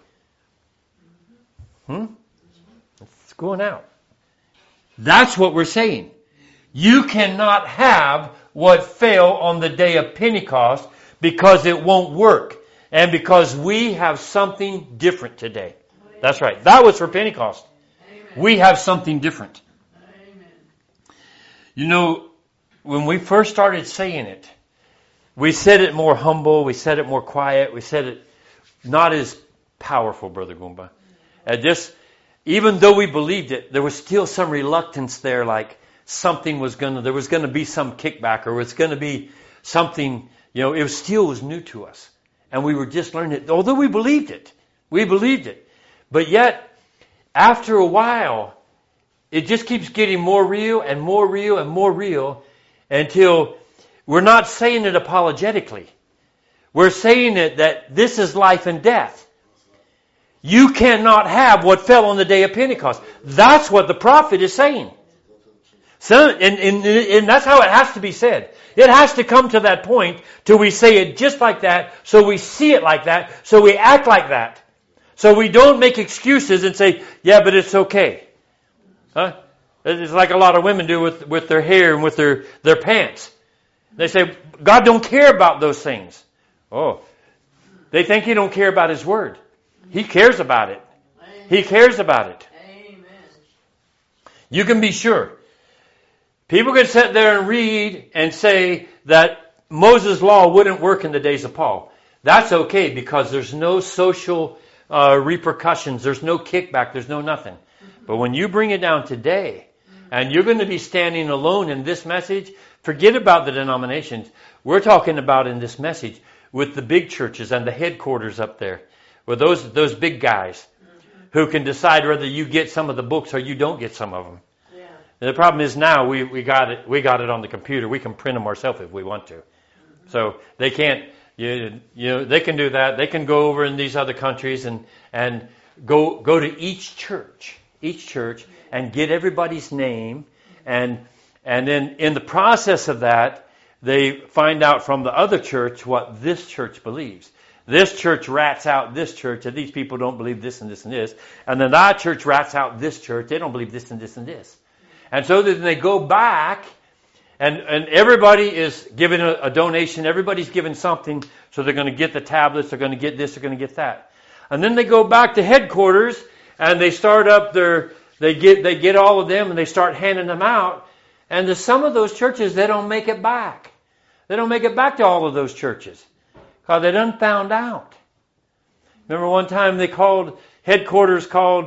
Hmm? It's going out. That's what we're saying. You cannot have what fell on the day of Pentecost because it won't work. And because we have something different today. That's right. That was for Pentecost. Amen. We have something different. Amen. You know, when we first started saying it, we said it more humble, we said it more quiet, we said it not as powerful, Brother Goomba. And just, even though we believed it, there was still some reluctance there, like something was going to, there was going to be some kickback, or it's going to be something, you know, it was still was new to us. And we were just learning it, although we believed it. We believed it. But yet, after a while, it just keeps getting more real and more real and more real until we're not saying it apologetically. We're saying it that this is life and death. You cannot have what fell on the day of Pentecost. That's what the prophet is saying. So, and, and, and that's how it has to be said. It has to come to that point till we say it just like that, so we see it like that, so we act like that. So we don't make excuses and say, yeah, but it's okay. Huh? It's like a lot of women do with, with their hair and with their, their pants. They say, God don't care about those things. Oh, they think He don't care about His Word. He cares about it. He cares about it. Amen. You can be sure. People can sit there and read and say that Moses' law wouldn't work in the days of Paul. That's okay because there's no social uh, repercussions. There's no kickback. There's no nothing. But when you bring it down today and you're going to be standing alone in this message, forget about the denominations. We're talking about in this message with the big churches and the headquarters up there. With those, those big guys who can decide whether you get some of the books or you don't get some of them. The problem is now we, we got it we got it on the computer. We can print them ourselves if we want to. So they can't you, you know they can do that. They can go over in these other countries and and go go to each church, each church and get everybody's name and and then in the process of that they find out from the other church what this church believes. This church rats out this church, and these people don't believe this and this and this. And then that church rats out this church. They don't believe this and this and this. And so then they go back, and, and everybody is giving a, a donation. Everybody's giving something, so they're going to get the tablets, they're going to get this, they're going to get that. And then they go back to headquarters, and they start up their, they get they get all of them, and they start handing them out. And to some of those churches, they don't make it back. They don't make it back to all of those churches, because they done found out. Remember one time they called, headquarters called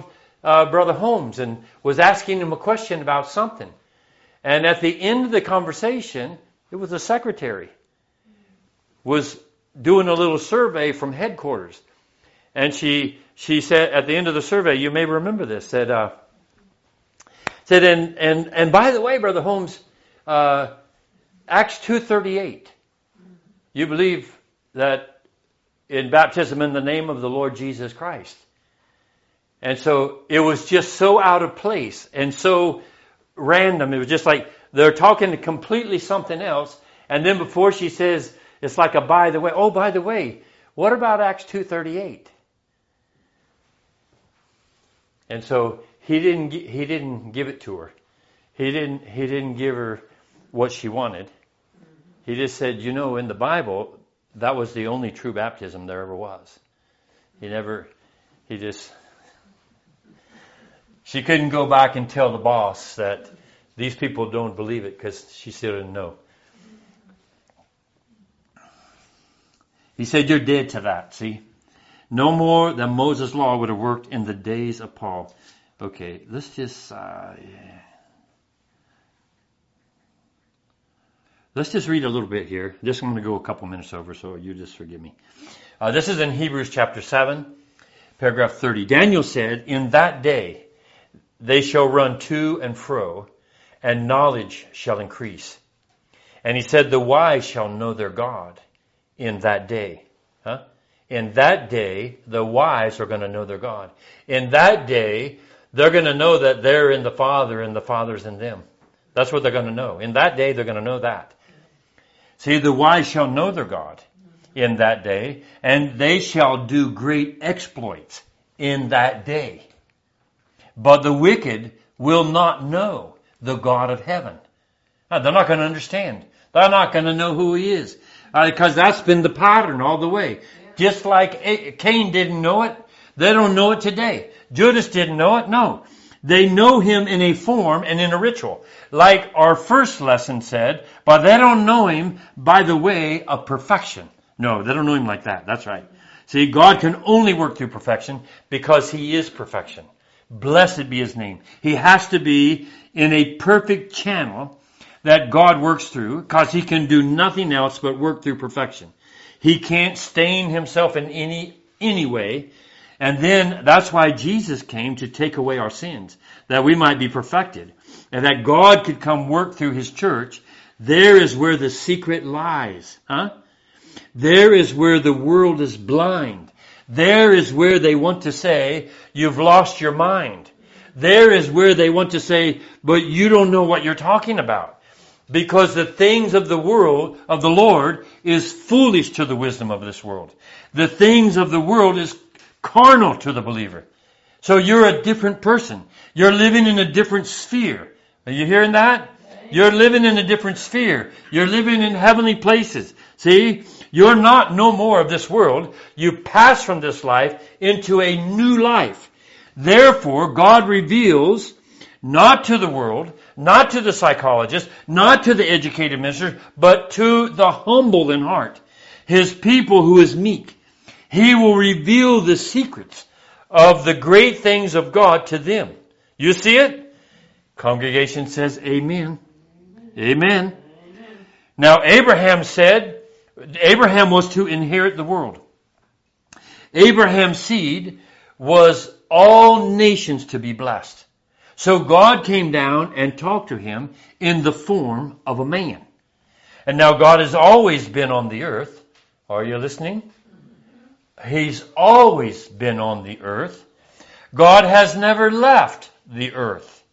uh, Brother Holmes and was asking him a question about something. And at the end of the conversation, it was the secretary was doing a little survey from headquarters. And she she said at the end of the survey, you may remember this, said, uh, said and, and, and by the way, Brother Holmes, uh, Acts two thirty-eight, you believe that in baptism in the name of the Lord Jesus Christ. And so it was just so out of place and so random. It was just like they're talking completely something else. And then before she says, it's like a by the way. Oh, by the way, what about Acts two thirty-eight? And so he didn't he didn't give it to her. He didn't he didn't give her what she wanted. He just said, you know, in the Bible, that was the only true baptism there ever was. He never, he just, she couldn't go back and tell the boss that these people don't believe it because she still didn't know. He said, you're dead to that, see? No more than Moses' law would have worked in the days of Paul. Okay, let's just, uh, yeah. Let's just read a little bit here. Just I'm going to go a couple minutes over, so you just forgive me. Uh, this is in Hebrews chapter seven, paragraph thirty. Daniel said, in that day they shall run to and fro, and knowledge shall increase. And he said, the wise shall know their God in that day. Huh? In that day, the wise are going to know their God. In that day, they're going to know that they're in the Father and the Father's in them. That's what they're going to know. In that day, they're going to know that. See, the wise shall know their God in that day, and they shall do great exploits in that day. But the wicked will not know the God of heaven. Now, they're not going to understand. They're not going to know who He is. Uh, because that's been the pattern all the way. Just like Cain didn't know it, they don't know it today. Judas didn't know it, no. They know Him in a form and in a ritual. Like our first lesson said, but they don't know Him by the way of perfection. No, they don't know Him like that. That's right. See, God can only work through perfection because He is perfection. Blessed be His name. He has to be in a perfect channel that God works through because He can do nothing else but work through perfection. He can't stain Himself in any, any way. And then that's why Jesus came to take away our sins, that we might be perfected, and that God could come work through His church. There is where the secret lies. Huh? There is where the world is blind. There is where they want to say, you've lost your mind. There is where they want to say, but you don't know what you're talking about. Because the things of the world, of the Lord, is foolish to the wisdom of this world. The things of the world is carnal to the believer. So you're a different person. You're living in a different sphere. Are you hearing that? You're living in a different sphere. You're living in heavenly places. See? You're not no more of this world. You pass from this life into a new life. Therefore, God reveals not to the world, not to the psychologist, not to the educated minister, but to the humble in heart. His people who is meek. He will reveal the secrets of the great things of God to them. You see it? Congregation says amen. Amen. Amen. Now Abraham said, Abraham was to inherit the world. Abraham's seed was all nations to be blessed. So God came down and talked to him in the form of a man. And now God has always been on the earth. Are you listening? He's always been on the earth. God has never left the earth.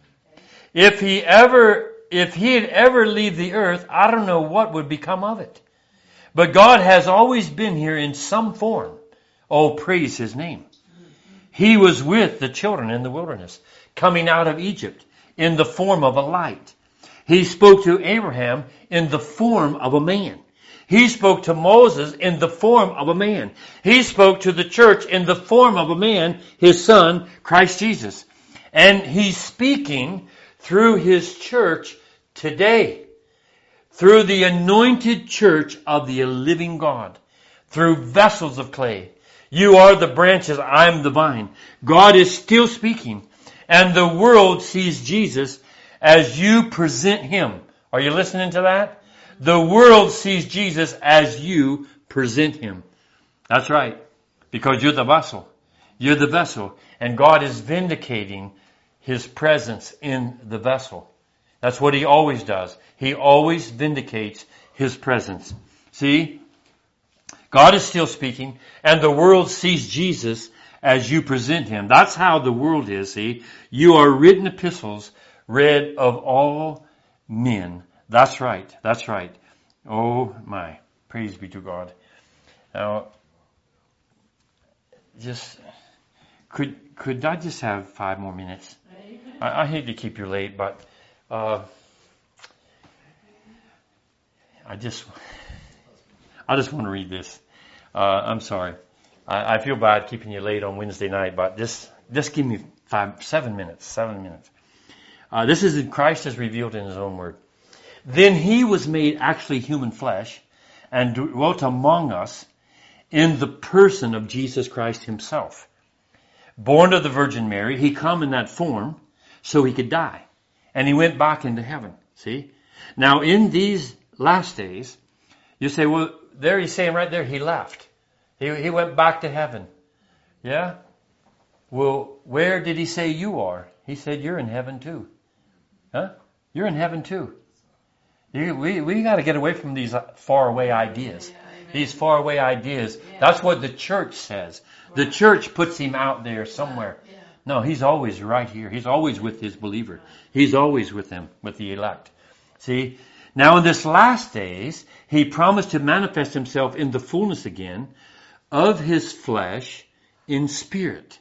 If he ever, if he'd ever leave the earth, I don't know what would become of it. But God has always been here in some form. Oh, praise His name. He was with the children in the wilderness, coming out of Egypt in the form of a light. He spoke to Abraham in the form of a man. He spoke to Moses in the form of a man. He spoke to the church in the form of a man, His Son, Christ Jesus. And He's speaking through His church today. Through the anointed church of the living God. Through vessels of clay. You are the branches, I'm the vine. God is still speaking. And the world sees Jesus as you present Him. Are you listening to that? The world sees Jesus as you present Him. That's right. Because you're the vessel. You're the vessel. And God is vindicating His presence in the vessel. That's what He always does. He always vindicates His presence. See? God is still speaking, and the world sees Jesus as you present Him. That's how the world is, see? You are written epistles, read of all men. That's right. That's right. Oh my. Praise be to God. Now, just, could, could I just have five more minutes? I, I hate to keep you late, but, uh, I just, I just want to read this. Uh, I'm sorry. I, I feel bad keeping you late on Wednesday night, but just, just give me five, seven minutes, seven minutes. Uh, this is in Christ as revealed in His own word. Then He was made actually human flesh and dwelt among us in the person of Jesus Christ Himself. Born of the Virgin Mary, He come in that form so He could die. And He went back into heaven. See? Now in these last days, you say, well, there He's saying right there, He left. He, he went back to heaven. Yeah? Well, where did He say you are? He said, you're in heaven too. Huh? You're in heaven too. You, we we got to get away from these faraway ideas. These faraway ideas. That's what the church says. The church puts Him out there somewhere. No, He's always right here. He's always with His believer. He's always with them, with the elect. See? Now in this last days, He promised to manifest Himself in the fullness again of His flesh in spirit.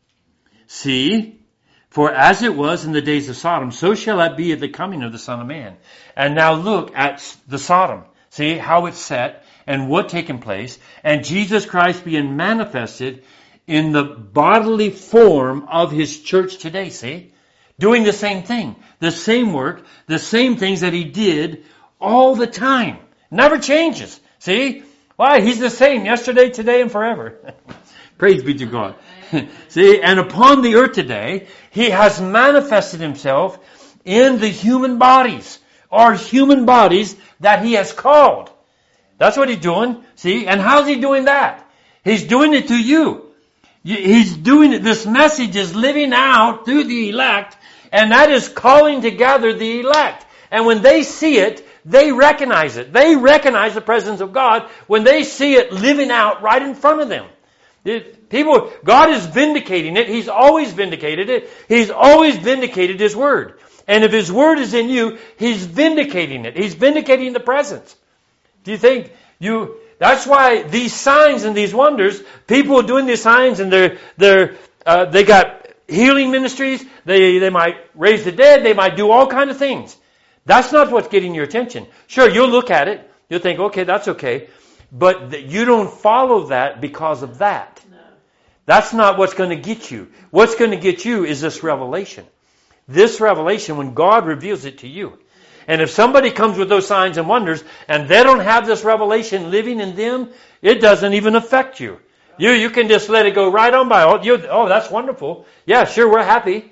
See? For as it was in the days of Sodom, so shall it be at the coming of the Son of Man. And now look at the Sodom. See how it's set and what taken place. And Jesus Christ being manifested in the bodily form of His church today. See? Doing the same thing. The same work. The same things that He did all the time. Never changes. See? Why? He's the same yesterday, today, and forever. Praise be to God. See, and upon the earth today, He has manifested Himself in the human bodies, or human bodies that He has called. That's what He's doing. See, and how's He doing that? He's doing it to you. He's doing it. This message is living out through the elect, and that is calling together the elect. And when they see it, they recognize it. They recognize the presence of God when they see it living out right in front of them. People, God is vindicating it. He's always vindicated it. He's always vindicated His Word. And if His Word is in you, He's vindicating it. He's vindicating the presence. Do you think you, that's why these signs and these wonders, people are doing these signs and they're, they're, uh, they got healing ministries. They, they might raise the dead. They might do all kinds of things. That's not what's getting your attention. Sure, you'll look at it. You'll think, okay, that's okay. But you don't follow that because of that. No. That's not what's going to get you. What's going to get you is this revelation. This revelation when God reveals it to you. And if somebody comes with those signs and wonders and they don't have this revelation living in them, it doesn't even affect you. You you can just let it go right on by. Oh, you, oh that's wonderful. Yeah, sure, we're happy.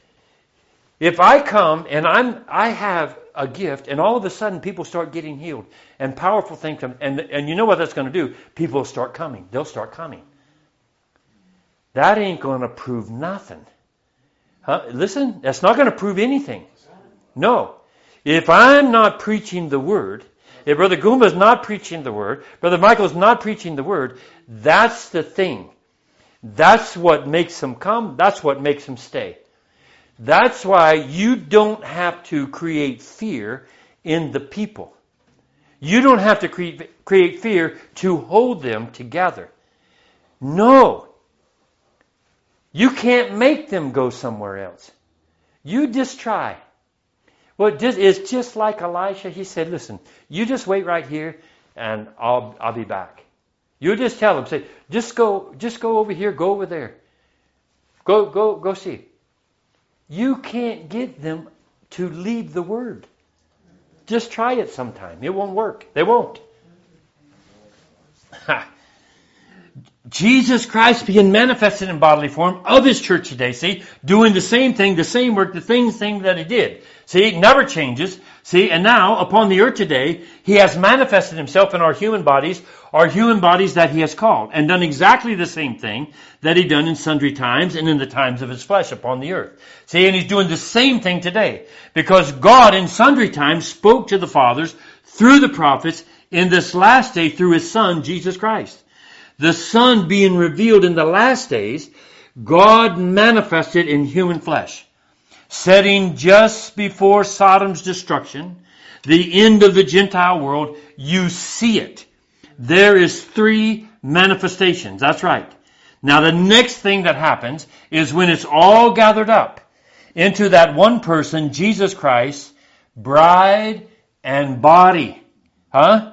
If I come and I'm I have a gift, and all of a sudden people start getting healed, and powerful things come, and and you know what that's going to do? People will start coming. They'll start coming. That ain't going to prove nothing. Huh? Listen, that's not going to prove anything. No. If I'm not preaching the Word, if Brother Goomba is not preaching the Word, Brother Michael is not preaching the Word, that's the thing. That's what makes them come. That's what makes them stay. That's why you don't have to create fear in the people. You don't have to create, create fear to hold them together. No. You can't make them go somewhere else. You just try. Well, it's just like Elisha. He said, listen, you just wait right here and I'll I'll be back. You just tell them, say, just go, just go over here, go over there. Go, go, go see. You can't get them to leave the Word. Just try it sometime. It won't work. They won't. Jesus Christ being manifested in bodily form of His church today, see, doing the same thing, the same work, the same thing that He did. See, it never changes. See, and now upon the earth today, He has manifested Himself in our human bodies, our human bodies that He has called, and done exactly the same thing that He done in sundry times and in the times of His flesh upon the earth. See, and He's doing the same thing today, because God in sundry times spoke to the fathers through the prophets in this last day through His Son, Jesus Christ. The Son being revealed in the last days, God manifested in human flesh, setting just before Sodom's destruction, the end of the Gentile world. You see it. There is three manifestations. That's right. Now the next thing that happens is when it's all gathered up into that one person, Jesus Christ, bride and body. Huh?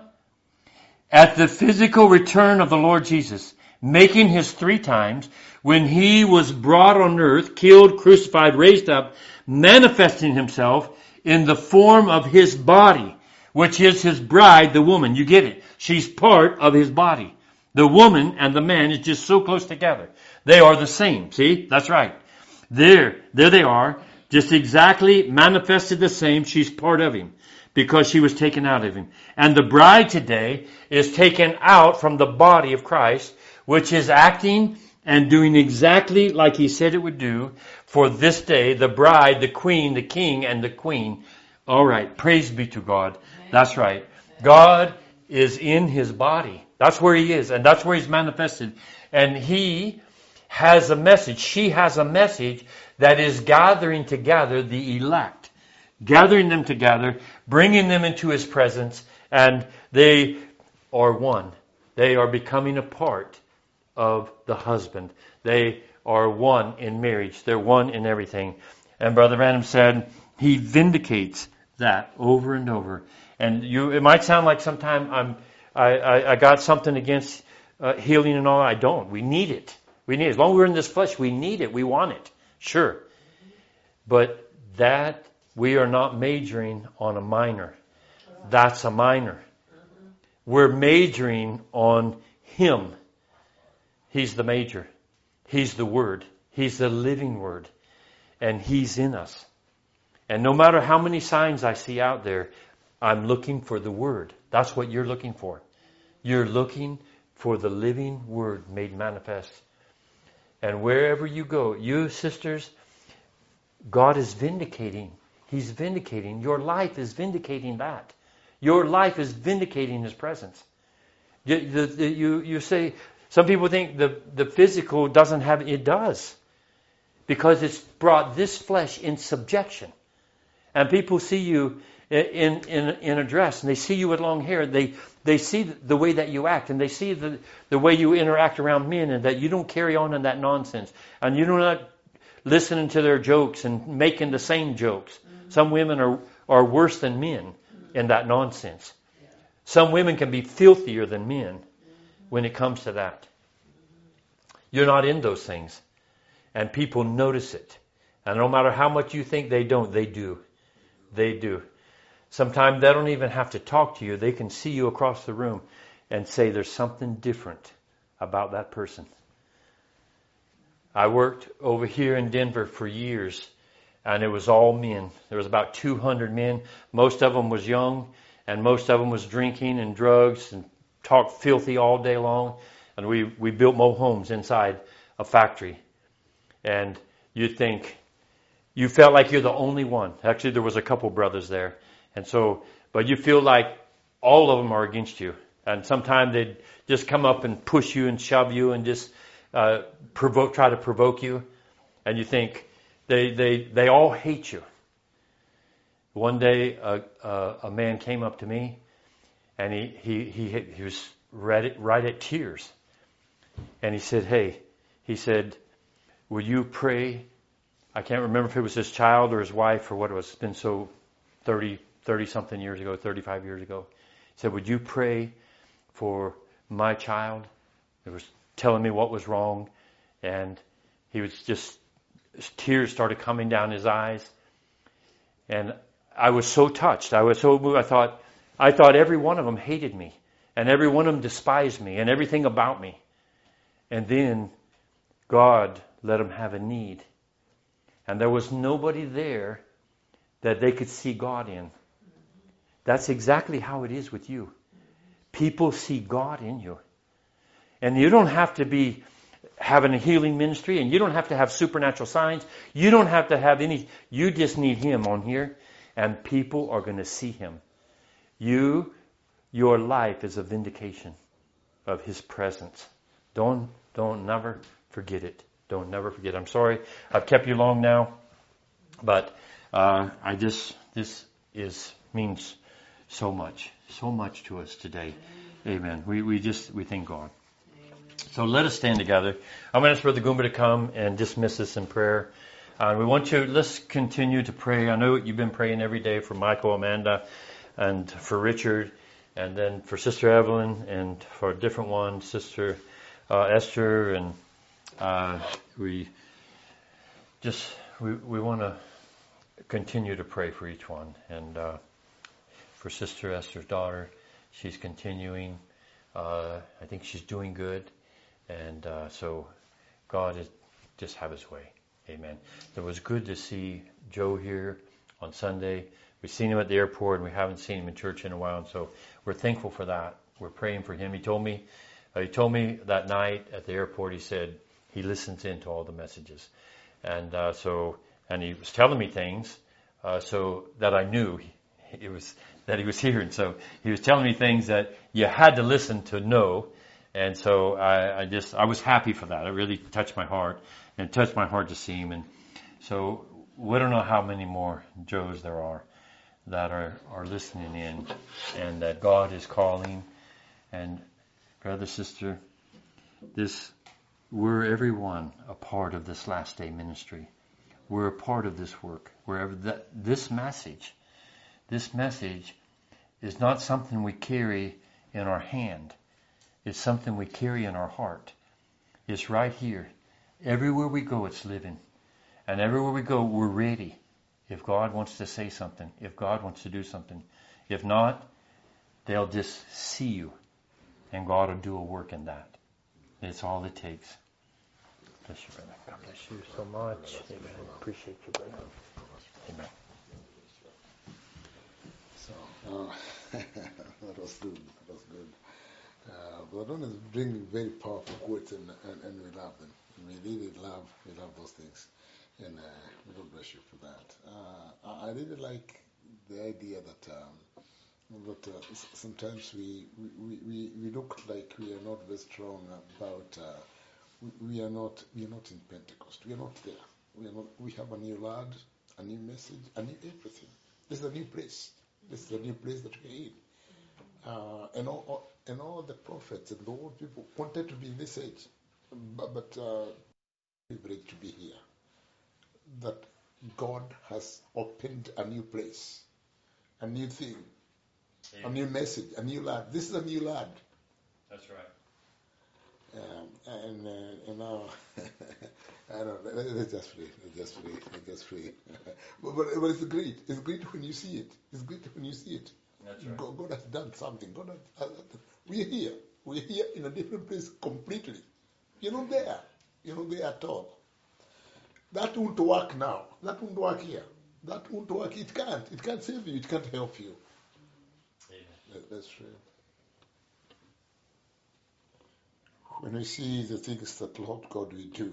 At the physical return of the Lord Jesus, making His three times, when He was brought on earth, killed, crucified, raised up, manifesting Himself in the form of His body, which is His bride, the woman. You get it. She's part of His body. The woman and the man is just so close together. They are the same. See? That's right. There, there they are, just exactly manifested the same. She's part of Him, because she was taken out of Him. And the bride today is taken out from the body of Christ, which is acting and doing exactly like He said it would do for this day. The bride, the queen, the king, and the queen. All right. Praise be to God. That's right. God is in His body. That's where He is. And that's where He's manifested. And He has a message. She has a message that is gathering together the elect. Gathering them together, bringing them into His presence, and they are one. They are becoming a part of the husband. They are one in marriage. They're one in everything. And Brother Branham said he vindicates that over and over. And you, it might sound like sometime I'm, I, I, I got something against uh, healing and all. I don't. We need it. We need it. As long as we're in this flesh, we need it. We want it. Sure. But that we are not majoring on a minor. That's a minor. We're majoring on Him. He's the major. He's the Word. He's the living Word. And He's in us. And no matter how many signs I see out there, I'm looking for the Word. That's what you're looking for. You're looking for the living Word made manifest. And wherever you go, you sisters, God is vindicating. He's vindicating. Your life is vindicating that. Your life is vindicating His presence. You, the, the, you, you say, some people think the, the physical doesn't have, it does. Because it's brought this flesh in subjection. And people see you in, in, in a dress, and they see you with long hair. They, they see the way that you act, and they see the, the way you interact around men, and that you don't carry on in that nonsense. And you do not listening to their jokes and making the same jokes. Mm-hmm. Some women are, are worse than men mm-hmm. in that nonsense. Yeah. Some women can be filthier than men mm-hmm. when it comes to that. Mm-hmm. You're not in those things. And people notice it. And no matter how much you think they don't, they do. They do. Sometimes they don't even have to talk to you. They can see you across the room and say there's something different about that person. I worked over here in Denver for years, and it was all men. There was about two hundred men. Most of them was young, and most of them was drinking and drugs and talked filthy all day long. And we, we built mobile homes inside a factory. And you'd think, you felt like you're the only one. Actually, there was a couple brothers there. And so, but you feel like all of them are against you. And sometimes they'd just come up and push you and shove you and just uh, provoke, try to provoke you. And you think, they, they, they all hate you. One day, a, a, a man came up to me, and he, he, he, he was right at, right at tears. And he said, hey, he said, will you pray? I can't remember if it was his child or his wife or what it was. It's been so thirty, thirty-something years ago, thirty-five years ago. He said, would you pray for my child? It was telling me what was wrong. And he was just, tears started coming down his eyes. And I was so touched. I was so moved. I thought, I thought every one of them hated me. And every one of them despised me and everything about me. And then God let them have a need. And there was nobody there that they could see God in. That's exactly how it is with you. People see God in you. And you don't have to be having a healing ministry, and you don't have to have supernatural signs. You don't have to have any. You just need Him on here, and people are going to see Him. You, your life is a vindication of His presence. Don't, don't never forget it. Don't never forget. I'm sorry I've kept you long now, but uh, I just this is means so much, so much to us today. Amen. We we just we thank God. So let us stand together. I'm going to ask Brother Goomba to come and dismiss us in prayer. Uh, we want you, let's continue to pray. I know you've been praying every day for Michael, Amanda, and for Richard, and then for Sister Evelyn, and for a different one, Sister uh, Esther, and uh, we just, we, we want to continue to pray for each one. And uh, for Sister Esther's daughter, she's continuing. Uh, I think she's doing good. And uh, so God is just have His way. Amen. It was good to see Joe here on Sunday. We've seen him at the airport, and we haven't seen him in church in a while. And so we're thankful for that. We're praying for him. He told me, uh, he told me that night at the airport, he said he listens in to all the messages. And uh, so, and he was telling me things uh, so that I knew he, it was that he was here. And so he was telling me things that you had to listen to know. And so I, I just, I was happy for that. It really touched my heart, and it touched my heart to see him. And so we don't know how many more Joes there are that are, are listening in, and that God is calling. And brother, sister, this, we're everyone a part of this last day ministry. We're a part of this work. Wherever that, this message, this message is not something we carry in our hand. It's something we carry in our heart. It's right here. Everywhere we go, it's living. And everywhere we go, we're ready. If God wants to say something, if God wants to do something. If not, they'll just see you. And God will do a work in that. It's all it takes. Bless you, brother. God bless you so much. Amen. Appreciate you, brother. Amen. So, uh, that was good. That was good. Uh, Brother Don is bringing very powerful quotes, and, and, and we love them. We really love, we love those things, and uh, we God bless you for that. Uh, I really like the idea that um, that uh, sometimes we, we, we, we look like we are not very strong about. Uh, we, we are not we are not in Pentecost. We are not there. We are not. We have a new Lord, a new message, a new everything. This is a new place. This is a new place that we are in. Uh, and all, all and all the prophets and the old people wanted to be in this age, but, but uh, privilege to be here. That God has opened a new place, a new thing, Amen. A new message, a new land. This is a new land. That's right. Um, and uh, and now, I don't know. Let's just pray. Let's just pray. Let's just pray. but, but but it's great. It's great when you see it. It's great when you see it. That's right. God, God has done something. God has, has, we are here. We are here in a different place completely. You're not there. You're not there at all. That won't work now. That won't work here. That won't work. It can't. It can't save you. It can't help you. Let, let's pray. When we see the things that Lord God will do,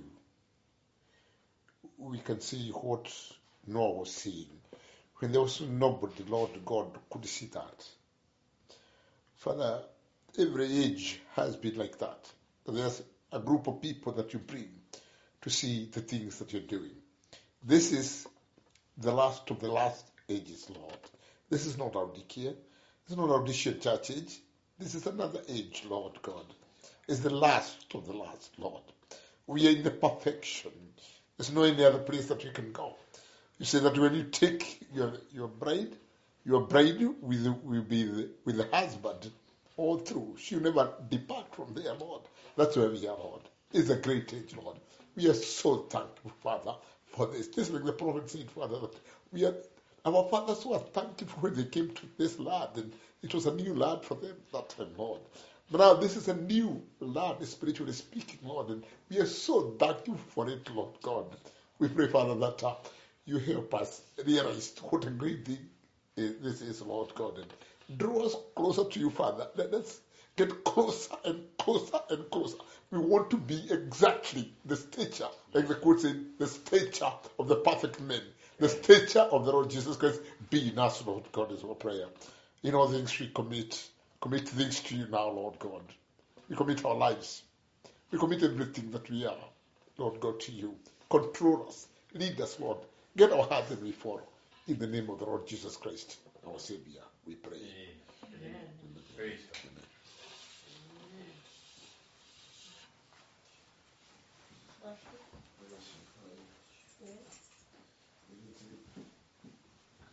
we can see what Noah was seeing. When there was nobody, Lord God could see that. Father, every age has been like that. There's a group of people that you bring to see the things that you're doing. This is the last of the last ages, Lord. This is not Laodicea. This is not Laodicean church age. This is another age, Lord God. It's the last of the last, Lord. We are in the perfection. There's no any other place that we can go. You say that when you take your your bride, your bride will, will be the, with the husband all through. She'll never depart from there, Lord. That's where we are, Lord. It's a great age, Lord. We are so thankful, Father, for this. Just like the prophet said, Father, that we are, our fathers were thankful when they came to this land, and it was a new land for them that time, Lord. But now this is a new Lord, spiritually speaking, Lord, and we are so thankful for it, Lord God. We pray, Father, that uh, you help us realize what a great thing this is, Lord God, and draw us closer to you, Father. Let us get closer and closer and closer. We want to be exactly the stature, like the quote said, the stature of the perfect man, the stature of the Lord Jesus Christ. Be in us, Lord God, is our prayer. In all things we commit, commit things to you now, Lord God. We commit our lives. We commit everything that we are, Lord God, to you. Control us. Lead us, Lord. Get our hearts and we follow. In the name of the Lord Jesus Christ, our Savior, we pray. Amen. Praise God. Bless you. Good.